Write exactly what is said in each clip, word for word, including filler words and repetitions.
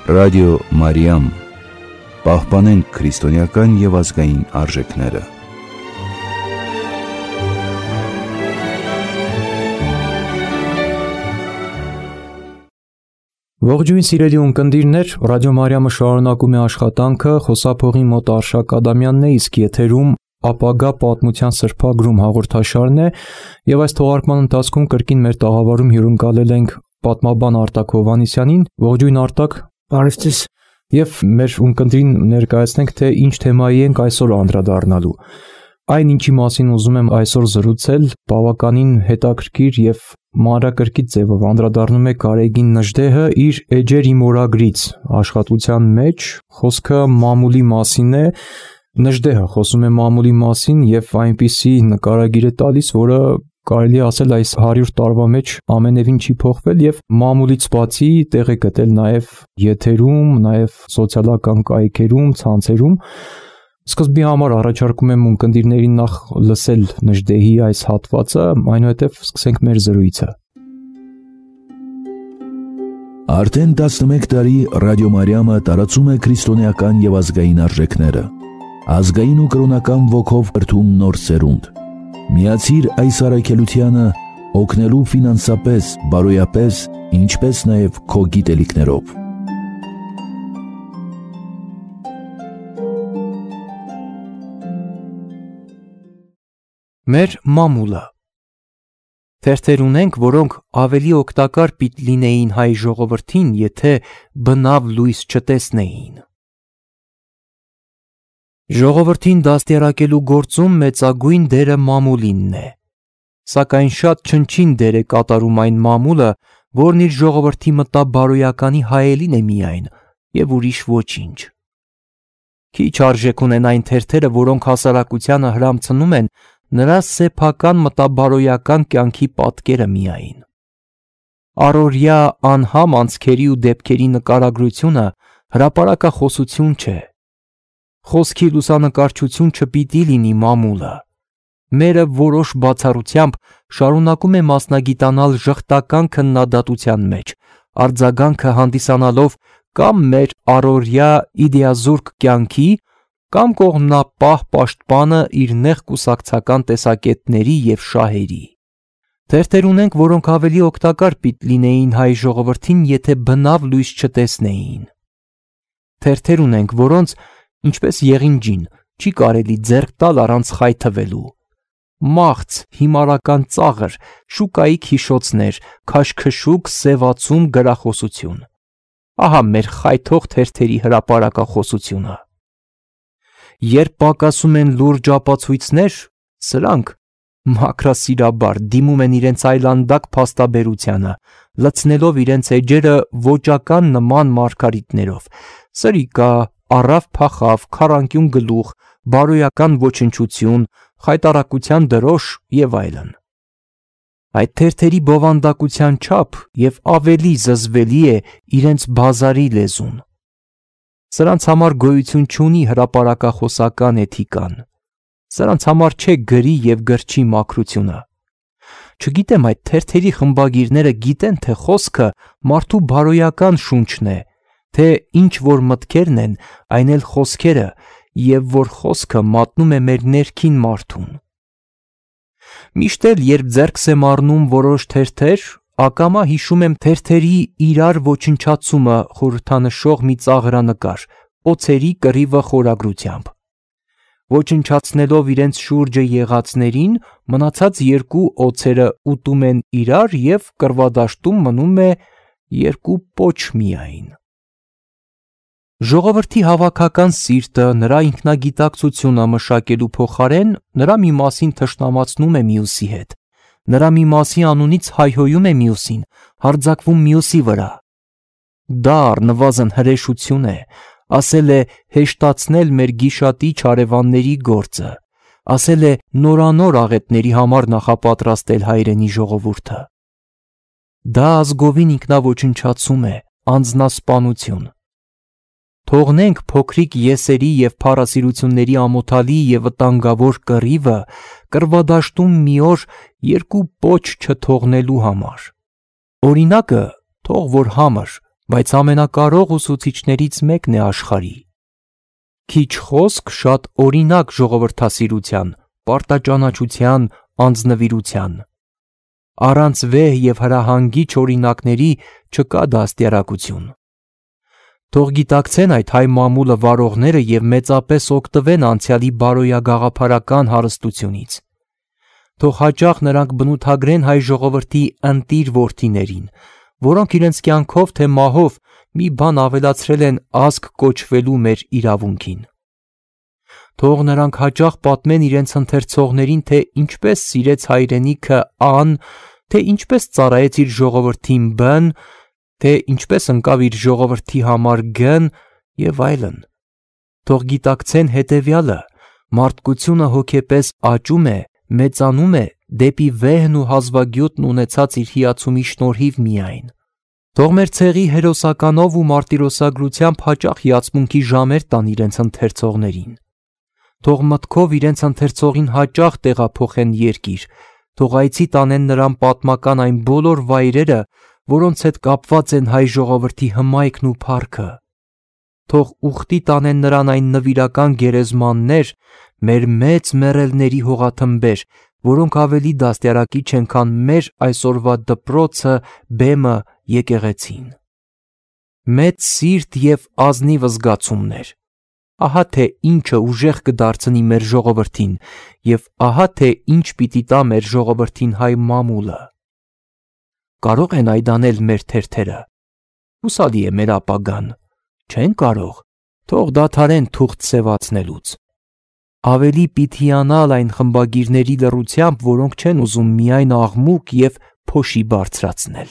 Ռադիո Մարիամ, պահպանենք քրիստոնեական և ազգային արժեքները։ Ողջույն սիրելի ունկնդիրներ, Ռադիո Մարիամը շարունակում է աշխատանքը, խոսափողի մոտ Արշակ Ադամյանն է, իսկ եթերում ապագա պատմության սրբագրում հաղորդաշարն է, և այս թողարկման ընթացքում կրկին մեր տաղավարում հյուրընկալել ենք պատմաբան Արտակ Հովհաննիսյանին։ Ողջույն Արտակ։ Բարև ձեզ։ Եվ մեր ունկնդրին ներկայացնենք, թե ինչ թեմայի ենք այսօր անդրադառնալու։ Այն, ինչի մասին ուզում եմ այսօր զրուցել, բավականին հետաքրքիր և մանրակրկիտ ձևով անդրադառնում է Գարեգին Նժդեհը իր «Էջեր իմ օրագրից» աշխատության մեջ, խոսքը մամուլի մասին է։ Նժդեհը խոսում է մամուլի մասին և այնպիսի նկարագիր է տալիս, որը կարելի է ասել այս հարյուր տարվա մեջ ամենևին չի փոխվել և մամուլից բացի տեղ է գտել նաև եթերում, նաև սոցիալական կայքերում, ցանցերում։ Սկզբի համար առաջարկում եմ ունկնդիրներին նախ լսել Նժդեհի այս հատվածը, այնուհետև սկսենք մեր զրույցը։ Արդեն տասնմեկ տարի Ռադիո Մարիամը տարածում է քրիստոնեական և ազգային արժեքները, ազգային ու կրոնական ոգով կրթում նոր սերունդ։ Միացիր այս առաքելությանը օգնելու ֆինանսապես, բարոյապես, ինչպես նաև քո գիտելիքներով։ Մեր մամուլը։ Թերթեր ունենք, որոնք ավելի օգտակար պիտի լինեին հայ ժողովրդին, եթե բնավ լույս չտեսնեին։ Ժողովրդին դաստիարակելու գործում մեծագույն դերը մամուլինն է, սակայն շատ չնչին դեր է կատարում այն մամուլը, որն իր ժողովրդի մտաբարոյականի հայելին է միայն և ուրիշ ոչինչ։ Քիչ արժեք ունեն այն թերթերը, որոնք հասարակությանը հրամցնում են նրա սեփական մտաբարոյական կյանքի պատկերը միայն։ Առօրյա անհամ անցքերի ու դեպքերի նկարագրությունը հրապարակախոսություն չէ։ Խոսքի լուսանկարչություն չպիտի լինի մամուլը։ Մերը որոշ բացառությամբ շարունակում է մասնագիտանալ ժխտական քննադատության մեջ, արձագանքը հանդիսանալով կամ մեր առօրյա իդեազուրկ կյանքի, կամ կողմնապահ պաշտպանը իր նեղ կուսակցական տեսակետների և շահերի։ Թերթեր ունենք, որոնք ավելի օգտակար պիտի լինեին հայ ժողովրդին, եթե բնավ լույս չտեսնեին։ Թերթեր ունենք, որոնց, ինչպես եղինջին, չի կարելի ձեռք տալ առանց խայթվելու։ Մաղց, հիմարական ծաղր, շուկայիկ հիշոցներ, քաշքշուկ սևացում գրախոսություն։ Ահա մեր խայթող թերթերի հրապարակախոսությունը։ Երբ պակասում են լուրջ ապացույցներ, սրանք մաքրասիրաբար դիմում են իրենց այլանդակ փաստաբերությանը, լցնելով իրենց էջերը ոճական նման մարգարիտներով՝ սրիկա, առավ փախավ, քառանկյուն գլուխ, բարոյական ոչնչություն, խայտառակության դրոշ և այլն։ Այդ թերթերի բովանդակության չափ և ավելի զզվելի է իրենց բազարի լեզուն։ Սրանց համար գոյություն չունի հրապարակախոսական էթիկան։ Սրանց համար չէ գրի և գրչի մաքրությունը։ Չգիտեմ, այդ թերթերի խմբագիրները գիտեն, թե խոսքը մարդու բարոյական շունչն է, թե ինչ որ մտքերն են, այն էլ խոսքերը, և որ խոսքը մատնում է մեր ներքին մարդուն։ Միշտ էլ, երբ ձեռքս եմ առնում որոշ թերթեր, ակամա հիշում եմ թերթերի իրար ոչնչացումը խորհրդանշող մի ծաղրանկար, օձերի կռիվը խորագրությամբ։ Ոչնչացնելով իրենց շուրջը եղածներին, մնացած երկու օձերը ուտում են իրար և կռվադաշտում մնում է երկու պոչ միայն։ Ժողովրդի հավաքական սիրտը, նրա ինքնագիտակցությունը մշակելու փոխարեն նրա մի մասին թշնամացնում է մյուսի հետ, նրա մի մասի անունից հայհոյում է մյուսին, հարձակվում մյուսի վրա։ Դա առնվազն հրեշություն է, ասել է հեշտացնել մեր գիշատիչ հարևանների գործը, ասել է նորանոր աղետների համար նախապատրաստել հայրենի ժողովուրդը։ Դա ազգովին ինքնաոչնչացում է, անձնասպանություն։ Թողնենք փոքրիկ եսերի և փառասիրությունների ամոթալի և վտանգավոր կռիվը կռվադաշտում մի օր երկու պոչ չթողնելու համար։ Օրինակը թող որ համր, բայց ամենակարող ուսուցիչներից մեկն է աշխարհի։ Քիչ խոսք, շատ օրինակ ժողովրդասիրության, պարտաճանաչության, անձնվիրության։ Առանց վեհ և հրահանգիչ օրինակների չկա դաստիարակություն։ Թող գիտակցեն այդ հայ մամուլը վարողները և մեծապես օգտվեն անցյալի բարոյագաղափարական հարստությունից։ Թող հաճախ նրանք բնութագրեն հայ ժողովրդի ընտիր որդիներին, որոնք իրենց կյանքով թե մահով մի բան ավելացրել են ազգ կոչվելու մեր իրավունքին։ Թող նրանք հաճախ պատմեն իրենց ընթերցողներին, թե ինչպես սիրեց հայրենիքը Ան, թե ինչպես ծառայեց իր ժողովրդին Բ-ն, թե ինչպես ընկավ իր ժողովրդի համար Գ-ն և այլն։ Թող գիտակցեն հետևյալը. մարդկությունը հոգեպես աճում է, մեծանում է դեպի վեհն ու հազվագյուտն ունեցած իր հիացումի շնորհիվ միայն։ Թող մեր ցեղի հերոսականով ու մարտիրոսագրությամբ հաճախ հիացմունքի ժամեր տան իրենց ընթերցողներին։ Թող մտքով իրենց ընթերցողին հաճախ տեղափոխեն երկիր, թող այցի տանեն նրան պատմական այն բոլոր վայրերը, որոնց հետ կապված են հայ ժողովրդի հմայքն ու փառքը։ Թող ուխտի տանեն նրան այն նվիրական գերեզմաններ, մեր մեծ մեռելների հողաթմբեր, որոնք ավելի դաստիարակիչ են, քան մեր այսօրվա դպրոցը, բեմը, եկեղեցին։ Մեծ սիրտ և ազնիվ զգացումներ։ Ահա թե ինչը ուժեղ կդարձնի մեր ժողովրդին, և ահա թե ինչ պիտի տա մեր ժողովրդին հայ մամուլը։ Կարո՞ղ են այդ անել մեր թերթերը։ Հուսալի է մեր ապագան։ Չեն կարող։ Թող դադարեն թուղթ սևացնելուց։ Ավելի պիտի անալ այն խմբագիրների լռությամբ, որոնք չեն ուզում միայն աղմուկ և փոշի բարձրացնել։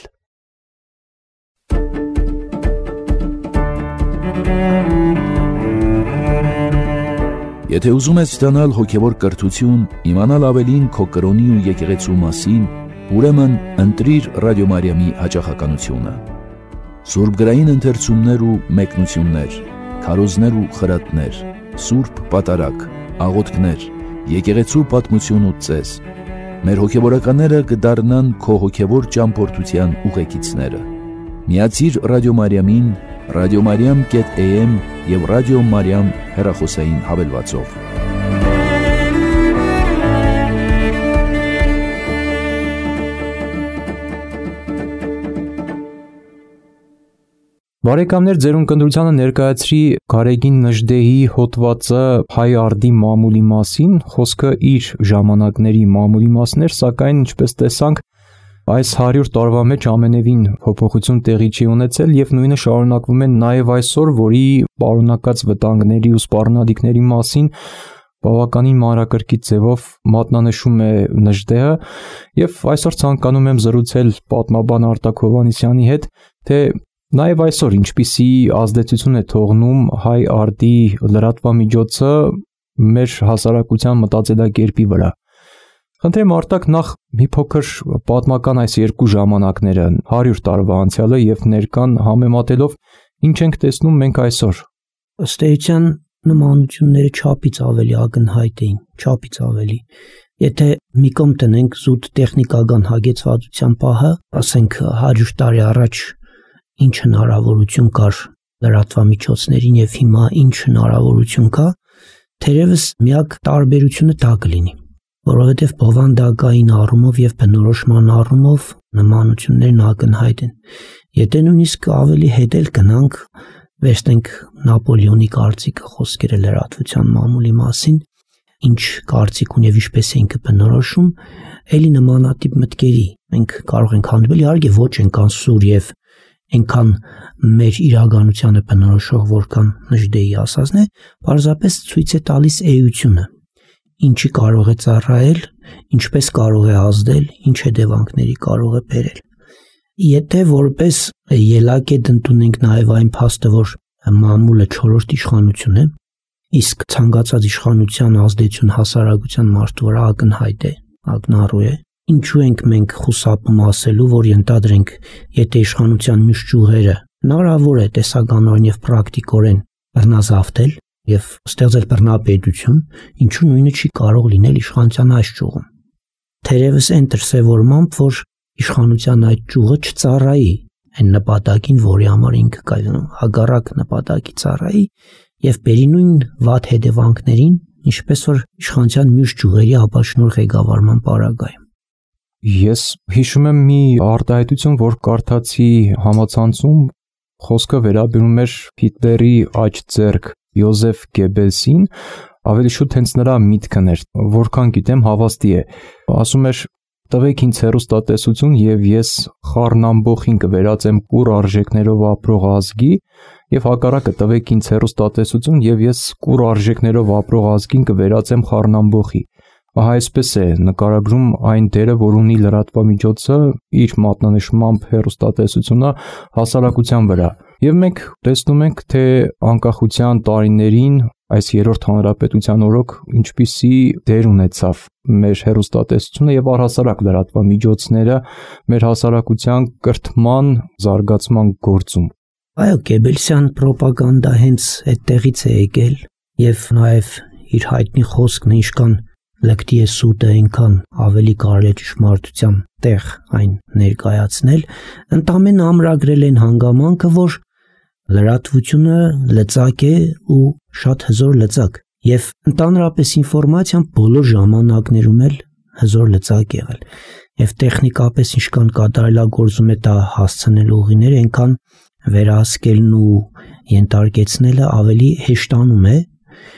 Եթե ուզում ես ստանալ հոգևոր կրթություն, իմանալ ավելին քո կրոնի ու եկեղեցու մասին, ուրեմն ընտրիր Ռադիո Մարիամի հաճախականությունը։ Սուրբ գրային ընթերցումներ ու մեկնություններ, քարոզներ ու խրատներ, սուրբ պատարագ, աղոթքներ, եկեղեցու պատմություն ու ծես։ Մեր հոգևորականները կդառնան քո հոգևոր ճամփորդության ուղեկիցները։ Միացիր Ռադիո Մարիամին radiomariam.am և Ռադիո Մարիամ հեռախոսային հավելվածով։ Բարեկամներ, ձեր ունկնդրությանը ներկայացրի Գարեգին Նժդեհի հոդվածը հայ արդի մամուլի մասին, խոսքը իր ժամանակների մամուլի մասն էր, սակայն ինչպես տեսանք, այս հարյուր տարվա մեջ ամենևին փոփոխություն տեղի չի ունեցել և նույնը շարունակվում է նաև այսօր, որի պարունակած վտանգների ու սպառնալիքների մասին բավականին մանրակրկիտ ձևով մատնանշում է Նժդեհը, և այսօր ցանկանում եմ զրուցել պատմաբան Արտակ Հովհաննիսյանի հետ, թե նաև այսօր ինչպիսի ազդեցություն է թողնում հայ արդի լրատվամիջոցը մեր հասարակության մտածելակերպի վրա։ Խնդրեմ Արտակ, նախ մի փոքր պատմական այս երկու ժամանակները, հարյուր տարվա անցյալը և ներկան համեմատելով, ինչ ենք տեսնում մենք այսօր։ Ըստ էության նմանությունները չափից ավելի ակնհայտ էին, չափից ավելի։ Եթե մի կողմ տնենք զուտ տեխնիկական հագեցվածության պահը, ասենք հարյուր տարի առաջ ինչ հնարավորություն կար լրատվամիջոցներին և հիմա ինչ հնարավորություն կա, թերևս միակ տարբերությունը դա կլինի, որովհետև բովանդակային առումով և բնորոշման առումով նմանություններն ակնհայտ են։ Եթե նույնիսկ ավելի հետ էլ գնանք, վերցնենք Նապոլեոնի կարծիքը, խոսքերը լրատվության մամուլի մասին, ինչ կարծիք ունի և ինչպես է ինքը բնորոշում, էլի նմանատիպ մտքերի մենք կարող ենք հանդիպել, իհարկե ոչ այնքան սուր և այնքան մեր իրականությանը բնորոշող, որքան Նժդեհի ասածն է, պարզապես ցույց է տալիս էությունը, ինչի կարող է ծառայել, ինչպես կարող է ազդել, ինչ հետևանքների կարող է բերել։ Եթե որպես ելակետ ընդունենք նաև այն փաստը, որ մամուլը չորրորդ իշխանություն է, իսկ ցանկացած իշխանության ազդեցություն հասարակության մարդու վրա ակնհայտ է, ակնառու է, ինչու ենք մենք խուսափում ասելու, որ ենթադրենք, եթե իշխանության մյուս ճյուղերը հնարավոր է տեսականորեն և պրակտիկորեն բռնազավթել և ստեղծել բռնապետություն, ինչու նույնը չի կարող լինել իշխանության այս ճյուղում։ Թերևս այն դրսևորմամբ, որ իշխանության այդ ճյուղը չծառայի այն նպատակին, որի համար ինքը կա, հակառակ նպատակի ծառայի եւ բերի նույն վատ հետևանքներին, ինչպես որ իշխանության մյուս ճյուղերի ապաշնոր ղեկավարման պարագայում։ Ես հիշում եմ մի արտահայտություն, որ կարդացի համացանցում, խոսքը վերաբերում էր Հիտլերի աջ ձեռք Յոզեֆ Գեբելսին, ավելի շուտ հենց նրա միտքն էր, որքան գիտեմ հավաստի է, ասում էր տվեք ինձ հեռուստատեսություն եւ ես խառնամբոխին կվերածեմ կուր արժեքներով ապրող ազգի եւ հակառակը տվեք ինձ հեռուստատեսություն եւ ես կուր արժեքներով ապրող ազգին կվերածեմ խառնամբոխի։ Ահա այսպես է նկարագրում այն դերը, որ ունի լրատվամիջոցը իր մատնանշմամբ հեռուստատեսությունը հասարակության վրա։ Եվ մենք տեսնում ենք, թե անկախության տարիներին այս երրորդ հանրապետության օրոք ինչպիսի դեր ունեցավ մեր հեռուստատեսությունը եւ առհասարակ լրատվամիջոցները մեր հասարակության կրթման, զարգացման գործում։ Այո, Գեբելսյան ռոպագանդա հենց այդտեղից է եկել եւ նաեւ իր հայտնի խոսքն ինչքան լկտի է սուտը, այնքան ավելի կարելի է ճշմարտության տեղ այն ներկայացնել, ընդամենը ամրագրել են հանգամանքը, որ լրատվությունը լծակ է ու շատ հզոր լծակ եւ ընդհանրապես ինֆորմացիան բոլոր ժամանակներում էլ հզոր լծակ եղել եւ տեխնիկապես ինչքան կատարելագործում է դա հասցնել ուղիներ, այնքան վերահսկելն ու ենթարկեցնելը ավելի հեշտանում է,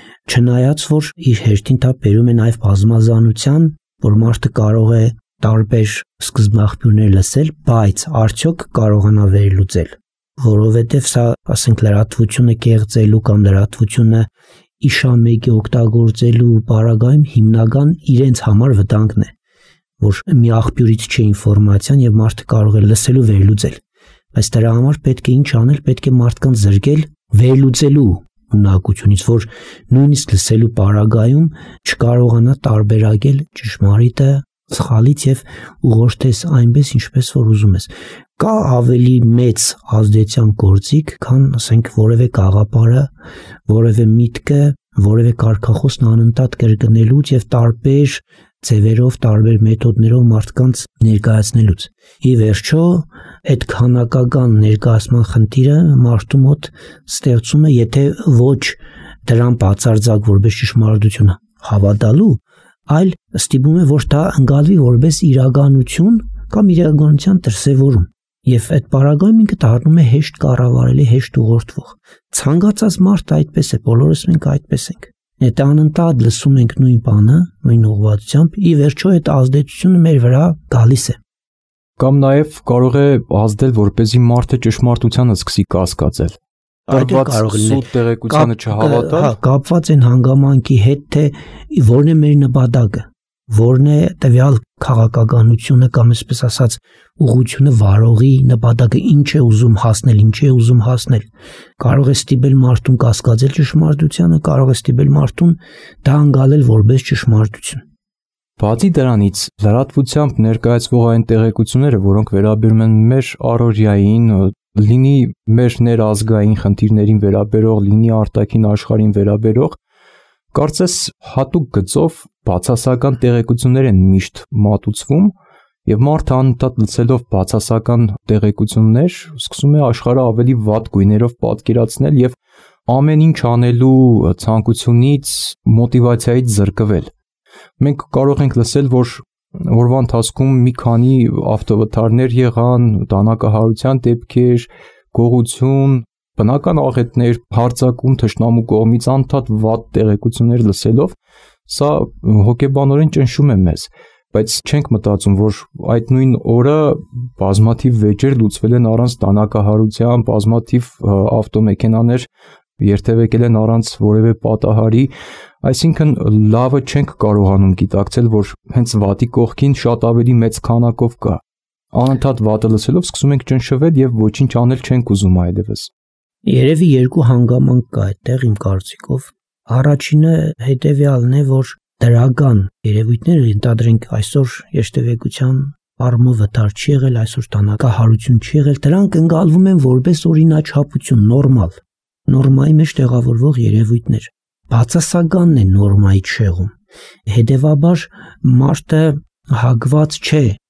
չնայած որ իր հերթին դա բերում է նաև բազմազանության, որ մարդը կարող է տարբեր սկզբնաղբյուրներ լսել, բայց արդյոք կարողանա վերլուծել, որովհետև սա, ասենք, լրատվությունը կեղծելու կամ լրատվությունը իշամեկի օգտագործելու պարագայում հիմնական իրենց համար վտանգն է, որ մի աղբյուրից չէ ինֆորմացիան եւ մարդը կարող է լսել ու վերլուծել, բայց դրա համար պետք է ինչ անել, պետք է մարդկանց զրկել վերլուծելու ունակությունից, որ նույնիսկ լսելու պարագայում չկարողանա տարբերակել ճշմարիտը սխալից եւ ուղղորդես այնպես, ինչպես որ ուզում ես։ Կա ավելի մեծ ազդեցության գործիք, քան, ասենք, որևէ գաղափարը, որևէ միտքը, որևէ կարգախոսն անընդհատ կրկնելուց եւ տարբեր ձևերով, տարբեր մեթոդներով մարդկանց ներկայացնելուց։ Ի վերջո, այդ քանակական ներկայացման խնդիրը մարդու մոտ ստեղծում է, եթե ոչ դրան բացարձակ որպես ճշմարտություն հավատալու, այլ ստիպում է, որ դա ընկալվի որպես իրականություն կամ իրականության դրսևորում։ Եվ այդ պարագայում ինքը դառնում է հեշտ կառավարելի, հեշտ ուղղորդվող։ Ցանկացած մարդ այդպես է, բոլորս մենք այդպես ենք։ Եթե անընդհատ լսում ենք նույն բանը, նույն ուղղվածությամբ, ի վերջո այդ ազդեցությունը մեր վրա գալիս է։ Կամ նաև կարող է ազդել, որպեսզի մարդը ճշմարտությանը սկսի կասկածել։ Տրված սուտ տեղեկությանը չհավատալ։ Հա, կապված են հանգամանքի հետ, թե որն է մեր նպատակը, որն է տվյալ քաղաքականությունը կամ այսպես ասած ուղղությունը վարողի նպատակը, ինչ է ուզում հասնել, ինչ է ուզում հասնել։ Կարող է ստիպել մարդուն կասկածել ճշմարտությանը, կարող է ստիպել մարդուն դա ընկալել որպես ճշմարտություն։ Բացի դրանից, լրատվությամբ ներկայացվող այն տեղեկությունները, որոնք վերաբերում են մեր առօրյային, լինի մեր ներազգային խնդիրներին վերաբերող, լինի արտաքին աշխարհին վերաբերող, կարծես հատուկ գծով բացասական տեղեկություններ են միշտ մատուցվում եւ մարդը անընդհատ լսելով բացասական տեղեկություններ սկսում է աշխարհը ավելի վատ գույներով պատկերացնել եւ ամեն ինչ անելու ցանկությունից, մոտիվացիայից զրկվել։ Մենք կարող ենք լսել, որ օրվա ընթացքում մի քանի ավտովթարներ եղան, դանակահարության դեպքեր, գողություն, բնական աղետներ, հարձակում թշնամու կողմից, անընդհատ վատ տեղեկություններ լսելով, սա հոգեբանորեն ճնշում է մեզ, բայց չենք մտածում, որ այդ նույն օրը բազմաթիվ վեճեր լուծվել են առանց դանակահարության, բազմաթիվ ավտոմեքենաներ երթևեկել են առանց որևէ պատահարի, այսինքն լավը չենք կարողանում գիտակցել, որ հենց վատի կողքին շատ ավելի մեծ քանակով կա։ Անընդհատ վատը լսելով սկսում ենք ճնշվել եւ ոչինչ անել չենք ուզում այլևս։ Երևի երկու հանգամանք կա այդտեղ իմ կարծիքով։ Առաջինը հետեւյալն է, որ դրական երևույթները ընդհանրենք այսօր երթևեկության առումով վտար չի եղել, այսօր տնակահարություն չի եղել, դրանք ընկալվում են որպես օրինաչափություն, նորմալ, նորմայի մեջ տեղավորվող երևույթներ։ Բացասականն է նորմայի շեղում։ Հետևաբար մարդը հագված չէ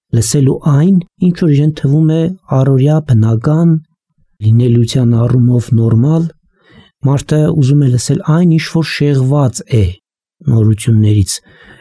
լսելու այն, ինչ որ իրեն թվում է առօրյա բնական, լինելության առումով նորմալ, մարդը ուզում է լսել այն, ինչ որ շեղված է նորություններից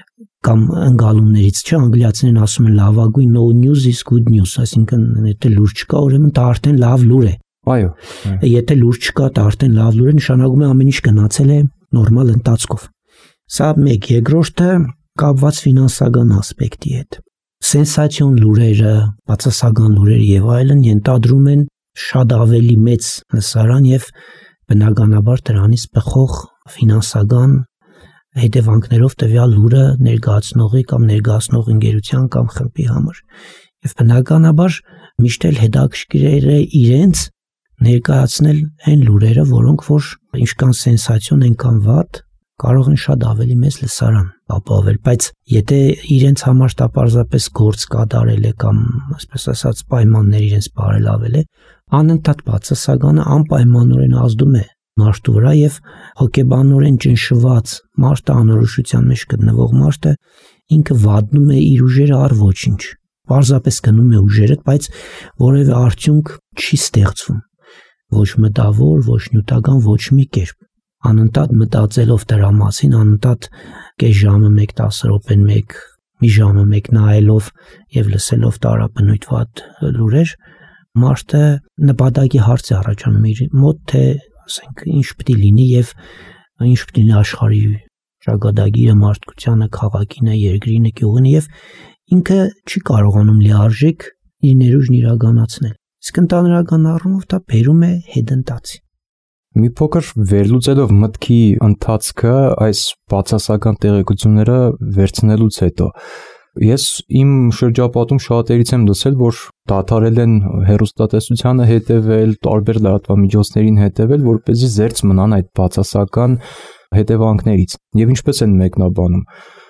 կամ ընկալումներից, չէ, անգլիացիներեն ասում են լավագույն no news is good news, այսինքն եթե լուր չկա, ուրեմն դա արդեն լավ լուր է։ Այո։ Եթե լուր չկա, դա արդեն լավ լուր է, նշանակում է ամեն ինչ գնացել է նորմալ ընթացքով։ Սա մեկ, երկրորդը կապված ֆինանսական ասպեկտի հետ։ Սենսացիոն լուրերը, բացասական լուրերը եւ այլն ենթադրում են շատ ավելի մեծ լսարան եւ բնականաբար դրանից բխող ֆինանսական հետևանքներով տվյալ լուրը ներկայացնողի կամ ներկայացնող ընկերության կամ խմբի համար։ Եվ բնականաբար միշտ էլ հետաքրքիր է իրենց ներկայացնել այն լուրերը, որոնք որ ինչքան սենսացիոն, այնքան վատ, կարող են շատ ավելի մեծ լսարան ապահովել, բայց եթե իրենց համար դա պարզապես գործ կատարել է կամ այսպես ասած պայմաններ իրենց բարելավել է, անընդհատ բացասականը անպայմանորեն ազդում է մարդու վրա եւ հոգեբանորեն ճնշված մարդը, անորոշության մեջ գտնվող մարդը ինքը վատնում է իր ուժերը առ ոչինչ, պարզապես գնում է ուժերը, բայց որևէ արդյունք չի ստեղծվում, ոչ մտավոր, ոչ նյութական, ոչ մի կերպ, անընդհատ մտածելով դրա մասին, անընդհատ կես ժամը մեկ, տասը րոպեն մեկ, մի ժամը մեկ նայելով եւ լսելով տարաբնույթ վատ լուրեր, մարդը նպատակի հարց է առաջանում իր մոտ, թե ասենք ինչ պետք է լինի եւ ինչ պետք է լինի աշխարհի ճակատագիրը, մարդկությանը, քաղաքինը, երկրինը, գյուղինը եւ ինքը չի կարողանում լիարժեք իր ներուժն իրականացնել։ Իսկ ընդհանրական առումով դա բերում է հետընթացի։ Մի փոքր վերլուծելով մտքի ընթացքը այս բացասական տեղեկությունները վերցնելուց հետո ես իմ շրջապատում շատերից եմ լսել, որ դադարել են հեռուստատեսությանը հետևել, տարբեր լրատվամիջոցներին հետևել, որպեսզի զերծ մնան այդ բացասական հետևանքներից։ Եվ ինչպես են մեկնաբանում,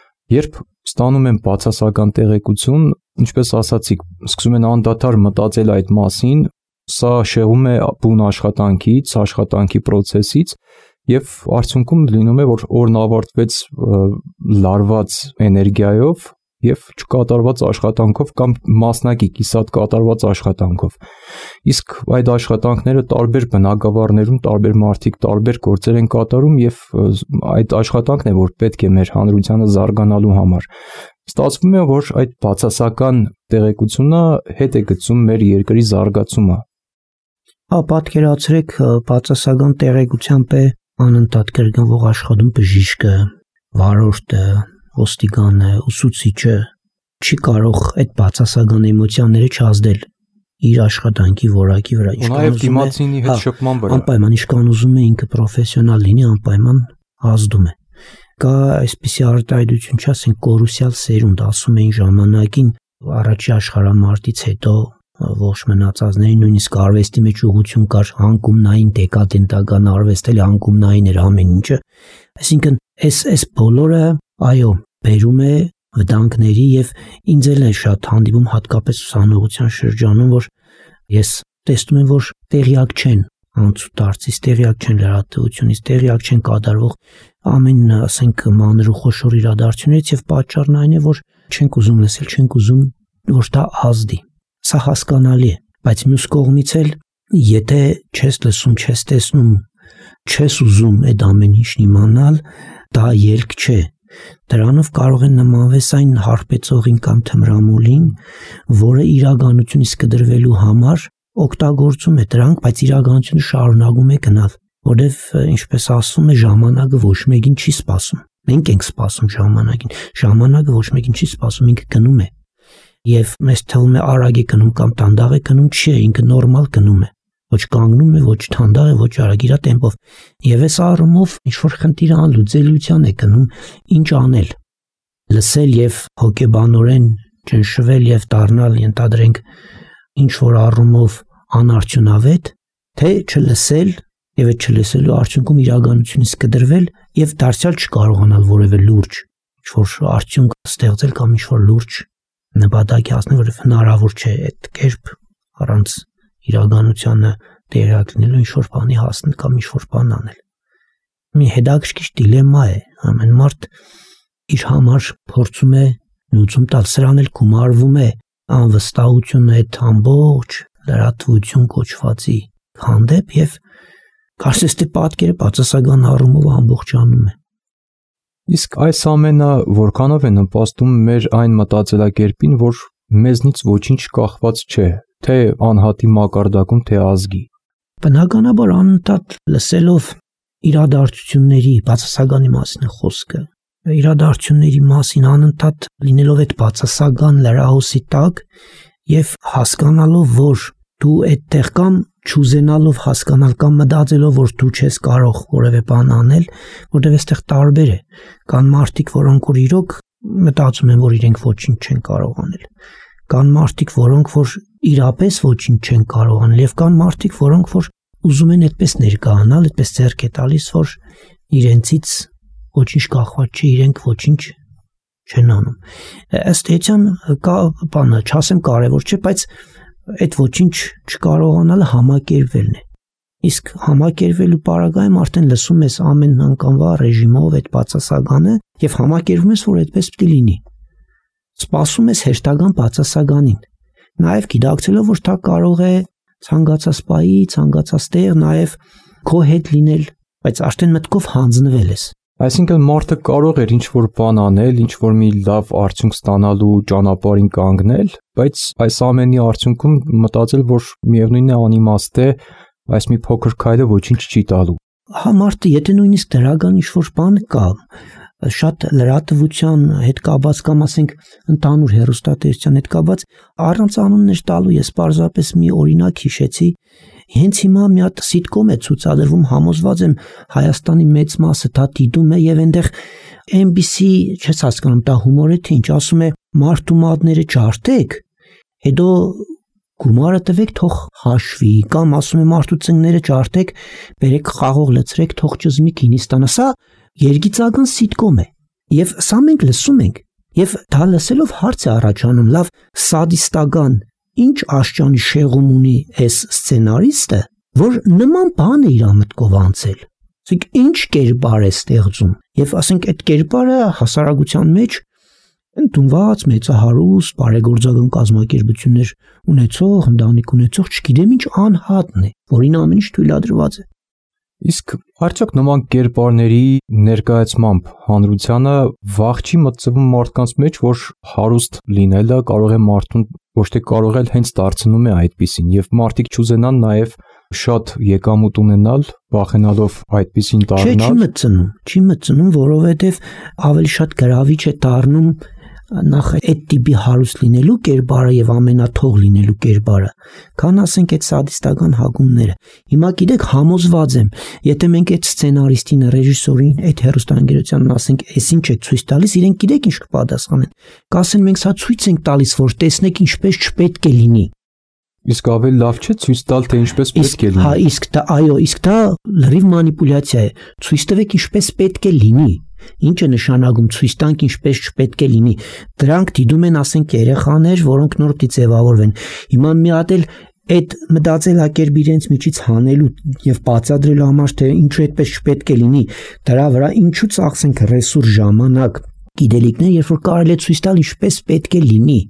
երբ ստանում են բացասական տեղեկություն, ինչպես ասացիք, սկսում են անդադար մտածել այդ մասին, սա շեղում է բուն աշխատանքից, աշխատանքի process-ից եւ արդյունքում լինում է, որ օրն ավարտվեց լարված էներգիայով եւ չկատարված աշխատանքով կամ մասնակի կիսատ կատարված աշխատանքով։ Իսկ այդ աշխատանքները տարբեր բնակավարներում տարբեր մարդիկ տարբեր գործեր են կատարում եւ այդ աշխատանքն է, որ պետք է մեր հանրությանը զարգանալու համար։ Ստացվում է, որ այդ բացասական տեղեկությունը հետ է գցում մեր երկրի զարգացումը։ Հա, պատկերացրեք բացասական տեղեկությամբ է անընդհատ կրկնվող աշխատում բժիշկը, վարորդը, ոստիկանը, ուսուցիչը չի կարող այդ բացասական էմոցիաները չազդել իր աշխատանքի որակի վրա։ Նաև դիմացինի հետ շփման վրա։ Անպայման ինչքան ուզում է ինքը պրոֆեսիոնալ լինի, անպայման ազդում է։ Կա այսպիսի արտահայտություն, չասենք կորուսյալ սերունդ, ասում էին ժամանակին առաջի աշխարհամարտից հետո ողջ մնացածներին, նույնիսկ արվեստի մեջ ուղղություն կար, հանգումնային դեկադենտական արվեստ, էլի հանգումնային էր ամեն ինչը։ Այսինքն այս այս բոլորը, այո, բերում է վտանգների եւ ինձ էլ է շատ հանդիպում հատկապես ուսանողության շրջանում, որ ես տեսնում եմ, որ տեղյակ չեն անցուդարձից, տեղյակ չեն լրատվությունից, տեղյակ չեն կատարվող ամեն, ասենք, մանր ու խոշոր իրադարձություններից եւ պատճառն այն է, որ չենք ուզում լսել, չենք ուզում, որ դա ազդի։ Սա հասկանալի է, բայց մյուս կողմից էլ եթե չես լսում, չես տեսնում, չես ուզում այդ ամեն ինչն իմանալ, դա ելք չէ։ Դրանով կարող են նմանվես այն հարբեցողին կամ թմրամոլին, որը իրականությունից կդրվելու համար օգտագործում է դրանք, բայց իրականությունը շարունակում է գնալ, որովհետև ինչպես ասվում է, ժամանակը ոչ մեկին չի սպասում։ Մենք ենք սպասում ժամանակին, ժամանակը ոչ մեկին չի սպասում, ինքը գնում է։ Եվ մեզ թվում է արագ է գնում կամ դանդաղ է գնում, չի, ինքը նորմալ գնում է։ Ոչ կանգնում է, ոչ դանդաղ է, ոչ արագ իր տեմպով։ Եվ այս առումով ինչ որ խնդիր անլուծելիության է գնում, ինչ անել։ Լսել եւ հոգեբանորեն ճնշվել եւ դառնալ, ենթադրենք, ինչ որ առումով անարդյունավետ, թե չլսել եւ այդ չլսելու արդյունքում իրականությունից կդրվել եւ դարձյալ չկարողանալ որևէ լուրջ ինչ որ արդյունք ստեղծել կամ ինչ որ լուրջ նպատակի հասնել, որովհետև հնարավոր չէ այդ կերպ առանց իրականությանը տեղյակ լինելու ինչ որ բանի հասնել կամ ինչ որ բան անել։ Մի հետաքրքիր դիլեմա է, ամեն մարդ իր համար փորձում է լուծում տալ, սրան էլ գումարվում է անվստահությունը այդ ամբողջ լրատվություն կոչվածի հանդեպ եւ կարծես թե պատկերը բացասական առումով ամբողջանում է։ Իսկ այս ամենը որքանով է նպաստում մեր այն մտածելակերպին, որ մեզնից ոչինչ կախված չէ, թե անհատի մակարդակում, թե ազգի։ Բնականաբար անընդհատ լսելով իրադարձությունների բացասականի մասին է խոսքը, իրադարձությունների մասին անընդհատ լինելով այդ բացասական լրահոսի տակ եւ հասկանալով, որ դու այդտեղ կամ չուզենալով հասկանալ կամ մտածելով, որ դու չես կարող որևէ բան անել, որտեղ այստեղ տարբեր է։ Կան մարդիկ, որոնք որ իրոք մտածում են, որ իրենք ոչինչ չեն կարող անել։ Կան մարդիկ, որոնք որ իրապես ոչինչ չեն կարող անել, եւ կան մարդիկ, որոնք որ ուզում են այդպես ներկայանալ, այդպես ձեռք է տալիս, որ իրենցից ոչինչ կախված չէ, իրենք ոչինչ չեն անում։ Ըստ էության կա բանը, չասեմ կարևոր չէ, բայց այդ ոչինչ չկարողանալը համակերպվելն է։ Իսկ համակերպվելու պարագայում արդեն լսում ես ամեն անգամվա ռեժիմով այդ բացասականը եւ համակերպում ես, որ այդպես պետք է լինի։ Սպասում ես հերթական բացասականին։ Նաեւ գիտակցելով, որ դա կարող է ցանկացած պահի, ցանկացած տեղ նաեւ քո հետ լինել, բայց արդեն մտքով հանձնվել ես։ Այսինքն մարդը կարող էր ինչ-որ բան անել, ինչ-որ մի լավ արդյունք ստանալու ճանապարհին կանգնել, բայց այս ամենի արդյունքում մտածել, որ միևնույնն է անիմաստ է, այս մի փոքր քայլը ոչինչ չի տալու։ Հա մարդը, եթե նույնիսկ դրական ինչ-որ բան կա, շատ լրատվության հետ կապված կամ ասենք ընդհանուր հեռուստատեսության հետ կապված, առանց անուններ տալու ես պարզապես մի օրինակ հիշեցի։ Հենց հիմա մի հատ սիտկոմ է ցուցադրվում, համոզված եմ Հայաստանի մեծ մասը դա դիտում է եւ այնտեղ N B C չես հասկանում, դա հումոր է թե ինչ, ասում է մարդու մատները ջարդեք, հետո գումարը տվեք, թող հաշվի, կամ ասում է մարդու ծնկները ջարդեք, բերեք խաղող լցրեք, թող ճզմի գինի ստանա։ Սա երգիծական սիտկոմ է եւ սա մենք լսում ենք եւ դա լսելով հարց է առաջանում, լավ սադիստական ինչ աշճանի շեղում ունի այս սցենարիստը, որ նման բան է իր մտքով անցել։ Ասենք ինչ կերպար է ստեղծում եւ ասենք այդ կերպարը հասարակության մեջ ընդունված մեծահարուստ բարեգործական կազմակերպություններ ունեցող, ընտանիք ունեցող, չգիտեմ ինչ անհատն է, որին ամեն ինչ թույլատրված է։ Իսկ արդյոք նման կերպարների ներկայացմամբ հանրությանը վաղ չի մտցվում մարդկանց մեջ, որ հարուստ լինելը կարող է մարդուն ոչ թե կարող էլ հենց դարձնում է այդպիսին, եւ մարդիկ չուզենան նաեւ շատ եկամուտ ունենալ, վախենալով այդպիսին դառնալ։ Չի մտցնում, չի մտցնում, որովհետեւ ավելի շատ գրավիչ է դառնում նախ այդ տիպի հարուստ լինելու կերպարը եւ ամենաթող լինելու կերպարը, քան ասենք այդ սադիստական հագումները։ Հիմա գիտեք, համոզված եմ, եթե մենք այդ սցենարիստին, ռեժիսորին, այդ հեռուստաընկերությանն ասենք, «Էս ինչ եք ցույց տալիս», իրենք գիտեք ինչ կպատասխանեն։ Կասեն, «Մենք սա ցույց ենք տալիս, որ տեսնեք ինչպես չպետք է լինի»։ Իսկ ավելի լավ չէ ցույց տալ, թե ինչպես պետք է լինի։ Հա, իսկ դա, այո, իսկ դա լրիվ մանիպուլյացիա է։ Ցույց տվեք ինչպես պետք է լինի։ Ինչ է նշանակում ցույց տանք ինչպես չպետք է լինի։ Դրանք դիտում են, ասենք, երեխաներ, որոնք նոր դիձևավորվեն։ Հիմա մի հատ էլ այդ մտածելակերպ իրենց միջից հանելու եւ բացատրելու համար, թե ինչու այդպես չպետք է լինի, դրա վրա ինչու ծախսենք ռեսուրս, ժամանակ, գիտելիքներ, երբ որ կարելի է ցույց տալ ինչպես պետք է լինի։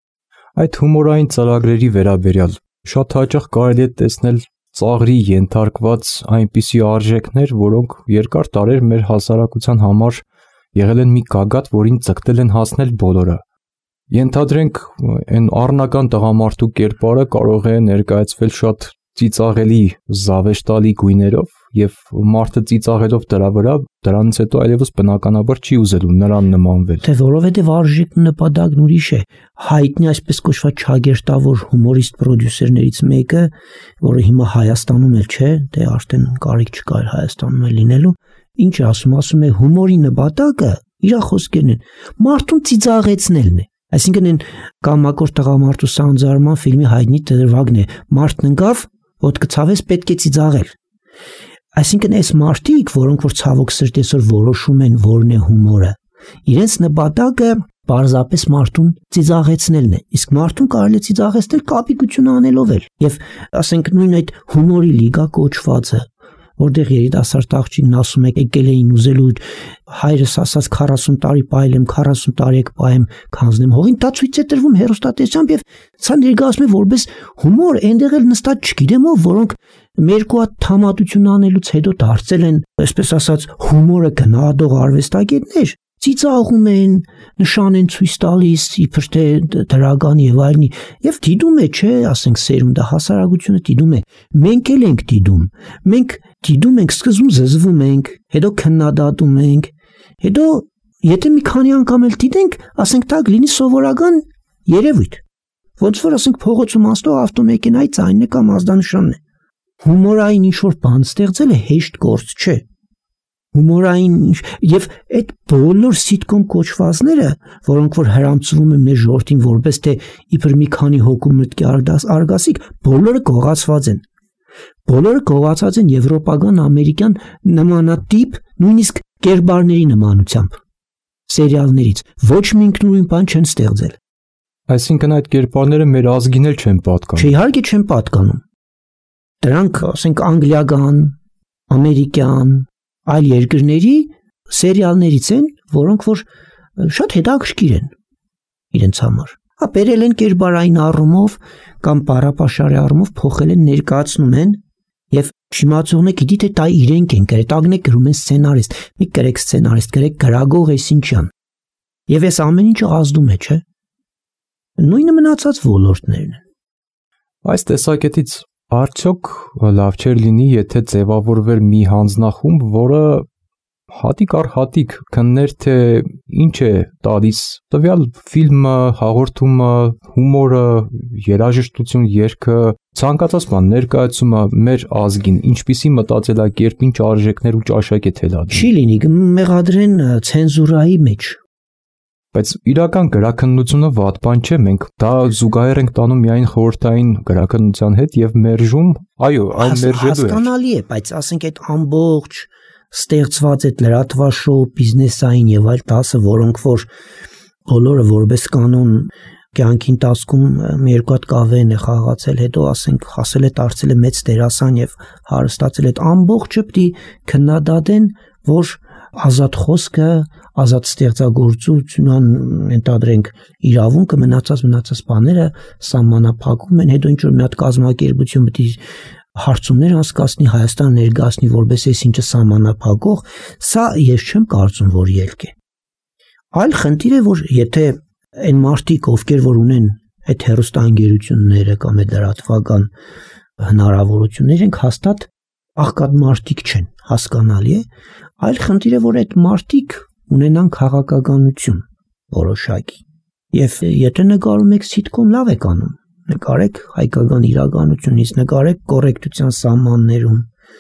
Այդ հումորային ծրագրերի վերաբերյալ շատ հաճախ կարելի է տեսնել ծաղրի ենթարկված այնպիսի արժեքներ, որոնք երկար տարեր մեր հասարակության համար եղել են մի գագաթ, որին ձգտել են հասնել բոլորը։ Ենթադրենք, այն առնական տղամարդու կերպարը կարող է ներկայացվել շատ ծիծաղելի զավեշտալի գույներով եւ մարդը ծիծաղելով դրա վրա, դրանից հետո այլևս բնականաբար չի ուզելու նրան նմանվել։ Թե որովհետեւ արժեքն նպատակն ուրիշ է։ Հայտնի այսպես կոչված չագերտավոր հումորիստ պրոդյուսերներից մեկը, որը հիմա Հայաստանում էլ չէ, դե արդեն կարիք չկա Հայաստանում էլ լինելու, ինչ է ասում, ասում է հումորի նպատակը իր խոսքերն են, մարդուն ծիծաղեցնելն է։ Այսինքն այն կամակոր տղամարդու սանձարման ֆիլմի հայտնի դրվագն է, մարդն ընկավ, ոտքը ցավեց, պետք է ծիծաղել։ Այսինքն այս մարդիկ, որոնք որ ցավոք սրտի այսօր որոշում են որն է հումորը, իրենց նպատակը պարզապես մարդուն ծիծաղեցնելն է, իսկ մարդուն կարելի է ծիծաղեցնել կապիկություն անելով էլ։ Եվ ասենք նույն այդ հումորի լիգա կոչվածը, որտեղ երիտասարդ աղջիկն ասում է եկել էին ուզելու հայրս ասաց քառասուն տարի պայելեմ, քառասուն տարի եք պայեմ քանձնեմ հողին, դա ցույց է տրվում հեռուստատեսությամբ եւ սա ներկայացնում է որպես հումոր, այնտեղ էլ նստած չգիտեմ ով, որոնք մերկու հատ թամատություն անելուց հետո դարձել են, այսպես ասած, հումորը գնահատող արվեստագետներ, ծիծաղում են, նշան են ցույց տալիս, իբր թե դրական եւ այլնի, եւ դիդում է, չէ, ասենք սերունդը հասարակությունը դիդում է, մենք էլ ենք դիդում, մենք դիդում ենք, սկզբում զզվում ենք, հետո քննադատում ենք, հետո եթե մի քանի անգամ էլ դիտենք, ասենք դա լինի սովորական երևույթ, ոնց որ ասենք փողոցում անցնող ավտոմեքենայի ձայնն է կամ ազդանշանն է, հումորային ինչ-որ բան ստեղծելը հեշտ գործ չէ։ Հումորային եւ այդ բոլոր սիտկոմ կոչվածները, որոնք որ հрамծվում են մեր ժողովրդին որպես թե իբր մի քանի հոգու մտքի արգասիկ, բոլորը գողացված են։ Բոլորը գողացած են եվրոպական, ամերիկյան նմանատիպ, նույնիսկ կերպարների նմանությամբ սերիալներից։ Ոչ մի ինքնուրույն բան չեն ստեղծել։ Այսինքն այդ կերպարները մեր ազգին էլ չեն պատկանում։ Չէ, իհարկե չեն պատկանում։ Դրանք, ասենք, անգլիական, ամերիկյան, այլ երկրների սերիալներից են, որոնք որ շատ հետաքրքիր են իրենց համար։ Հա, բերել են կերպարային առումով կամ բառապաշարի առումով փոխել են, ներկայացնում են եւ չիմացողն է գիտի թե դա իրենք են գրել, տագնե գրում են սցենարիստ, մի գրեք սցենարիստ, գրեք գրագող Էսինչյան։ Եվ այս ամեն ինչը ազդում է, չէ՞։ Նույնը մնացած ոլորտներն են։ Այս տեսակետից արդյոք լավ չէր լինի, եթե ձևավորվեր մի հանձնախումբ, որը հատիկ առ հատիկ քններ, թե ինչ է տալիս տվյալ ֆիլմը, հաղորդումը, հումորը, երաժշտություն, երգը, ցանկացած բան ներկայացումը մեր ազգին, ինչպիսի մտածելակերպ, ինչ արժեքներ ու ճաշակ է թելադրում։ Չի լինի, մեղադրեն ցենզուրայի մեջ։ Բայց իրական գրաքննությունը վատ բան չէ, մենք դա զուգահեռ ենք տանում միայն խորհրդային գրաքննության հետ եւ մերժում, այո, այն մերժելու է։ Հասկանալի է, բայց ասենք այդ ամբողջ ստեղծված այդ լրատվաշոու, բիզնեսային եւ այլ դասը, որոնք որ բոլորը որպես կանոն կյանքի ընթացքում մի երկու հատ կավեն է խաղացել, հետո ասենք հասել է դարձել է մեծ դերասան եւ հարստացել այդ ամբողջը պիտի քննադատեն, որ ազատ խոսքը, ազատ ստեղծագործությունն ընդադրենք իրավունքը, մնացած մնացած բաները սահմանափակում են, հետո ինչ որ մի հատ կազմակերպություն պիտի հարցումներ անցկացնի, Հայաստան ներկայացնի որպես էս ինչը սահմանափակող, սա ես չեմ կարծում, որ ելք է։ Այլ խնդիր է, որ եթե այն մարդիկ, ովքեր որ ունեն այդ հեռուստաընկերությունները կամ այդ լրատվական հնարավորություններ, են հաստատ աղքատ մարդիկ չեն, հասկանալի է, այլ խնդիր է, որ այդ մարդիկ ունենան քաղաքականություն որոշակի։ Եվ եթե նկարում եք սիտկոմ, լավ եք անում, նկարեք հայկական իրականությունից, նկարեք կոռեկտության սահմաններում,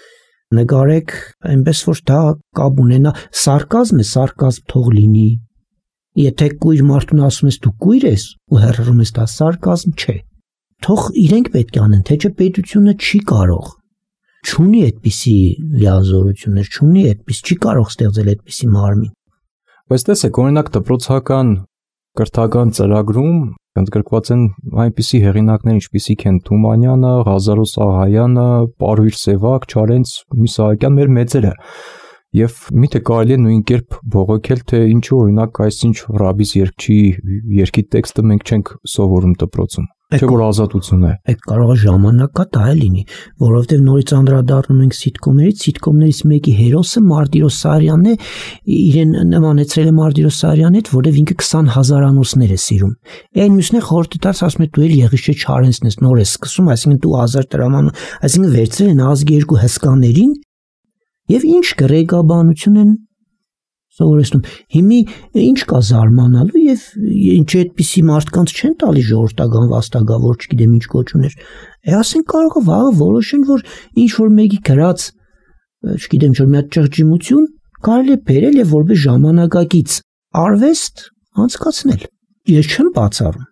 նկարեք այնպես որ դա կապ ունենա, սարկազմ է, սարկազմ թող լինի։ Եթե կույր մարդուն ասում ես դու կույր ես ու հեռվում ես, դա սարկազմ չէ։ Թող իրենք պետք է անեն, թե չէ պետությունը չի կարող, չունի այդպիսի լիազորություններ, չունի այդպես, չի կարող ստեղծել այդպիսի մարմին։ Բայց տեսեք, օրինակ դպրոցական կրթական ծրագրում ընդգրկված են այնպիսի հեղինակներ, ինչպիսիք են Թումանյանը, Ղազարոս Աղայանը, Պարույր Սևակ, Չարենց Միսահակյան, մեր մեծերը։ Եվ միթե կարելի է նույն կերպ բողոքել, թե ինչու օրինակ այսինչ Ռաբիս երգչի երգի տեքստը մենք չենք սովորում դպրոցում, չէ՞ որ ազատություն է։ Այդ կարող է ժամանակատա է լինի, որովհետև նորից անդրադառնում ենք սիտկոմներից, սիտկոմներից մեկի հերոսը Մարտիրոս Սարյանն է, իրեն նմանեցրել է Մարտիրոս Սարյանին, որովհետև ինքը քսան հազարանոցներ է սիրում։ Այն մյուսն է խորհուրդ տալիս, ասում է դու էլ եղիշե Չարենցն ես, նոր ես սկսում, այսինքն դու հազար տրաման, այսինքն վերցրել են ազգի երկու հսկաներին եւ ինչ գրեգաբանություն են սովորեցնում։ Հիմի ինչ կա զարմանալու եւ ինչ այդպիսի մարդկանց չեն տալի ժողովրդական վաստակավոր, չգիտեմ ինչ կոչուներ։ Է ասեն կարող է վաղը որոշեն, որ ինչ որ մեկի գրած, չգիտեմ, ինչ որ մի հատ ճղճիմություն կարելի է բերել եւ որպես ժամանակակից արվեստ անցկացնել։ Ես չեմ բացառում։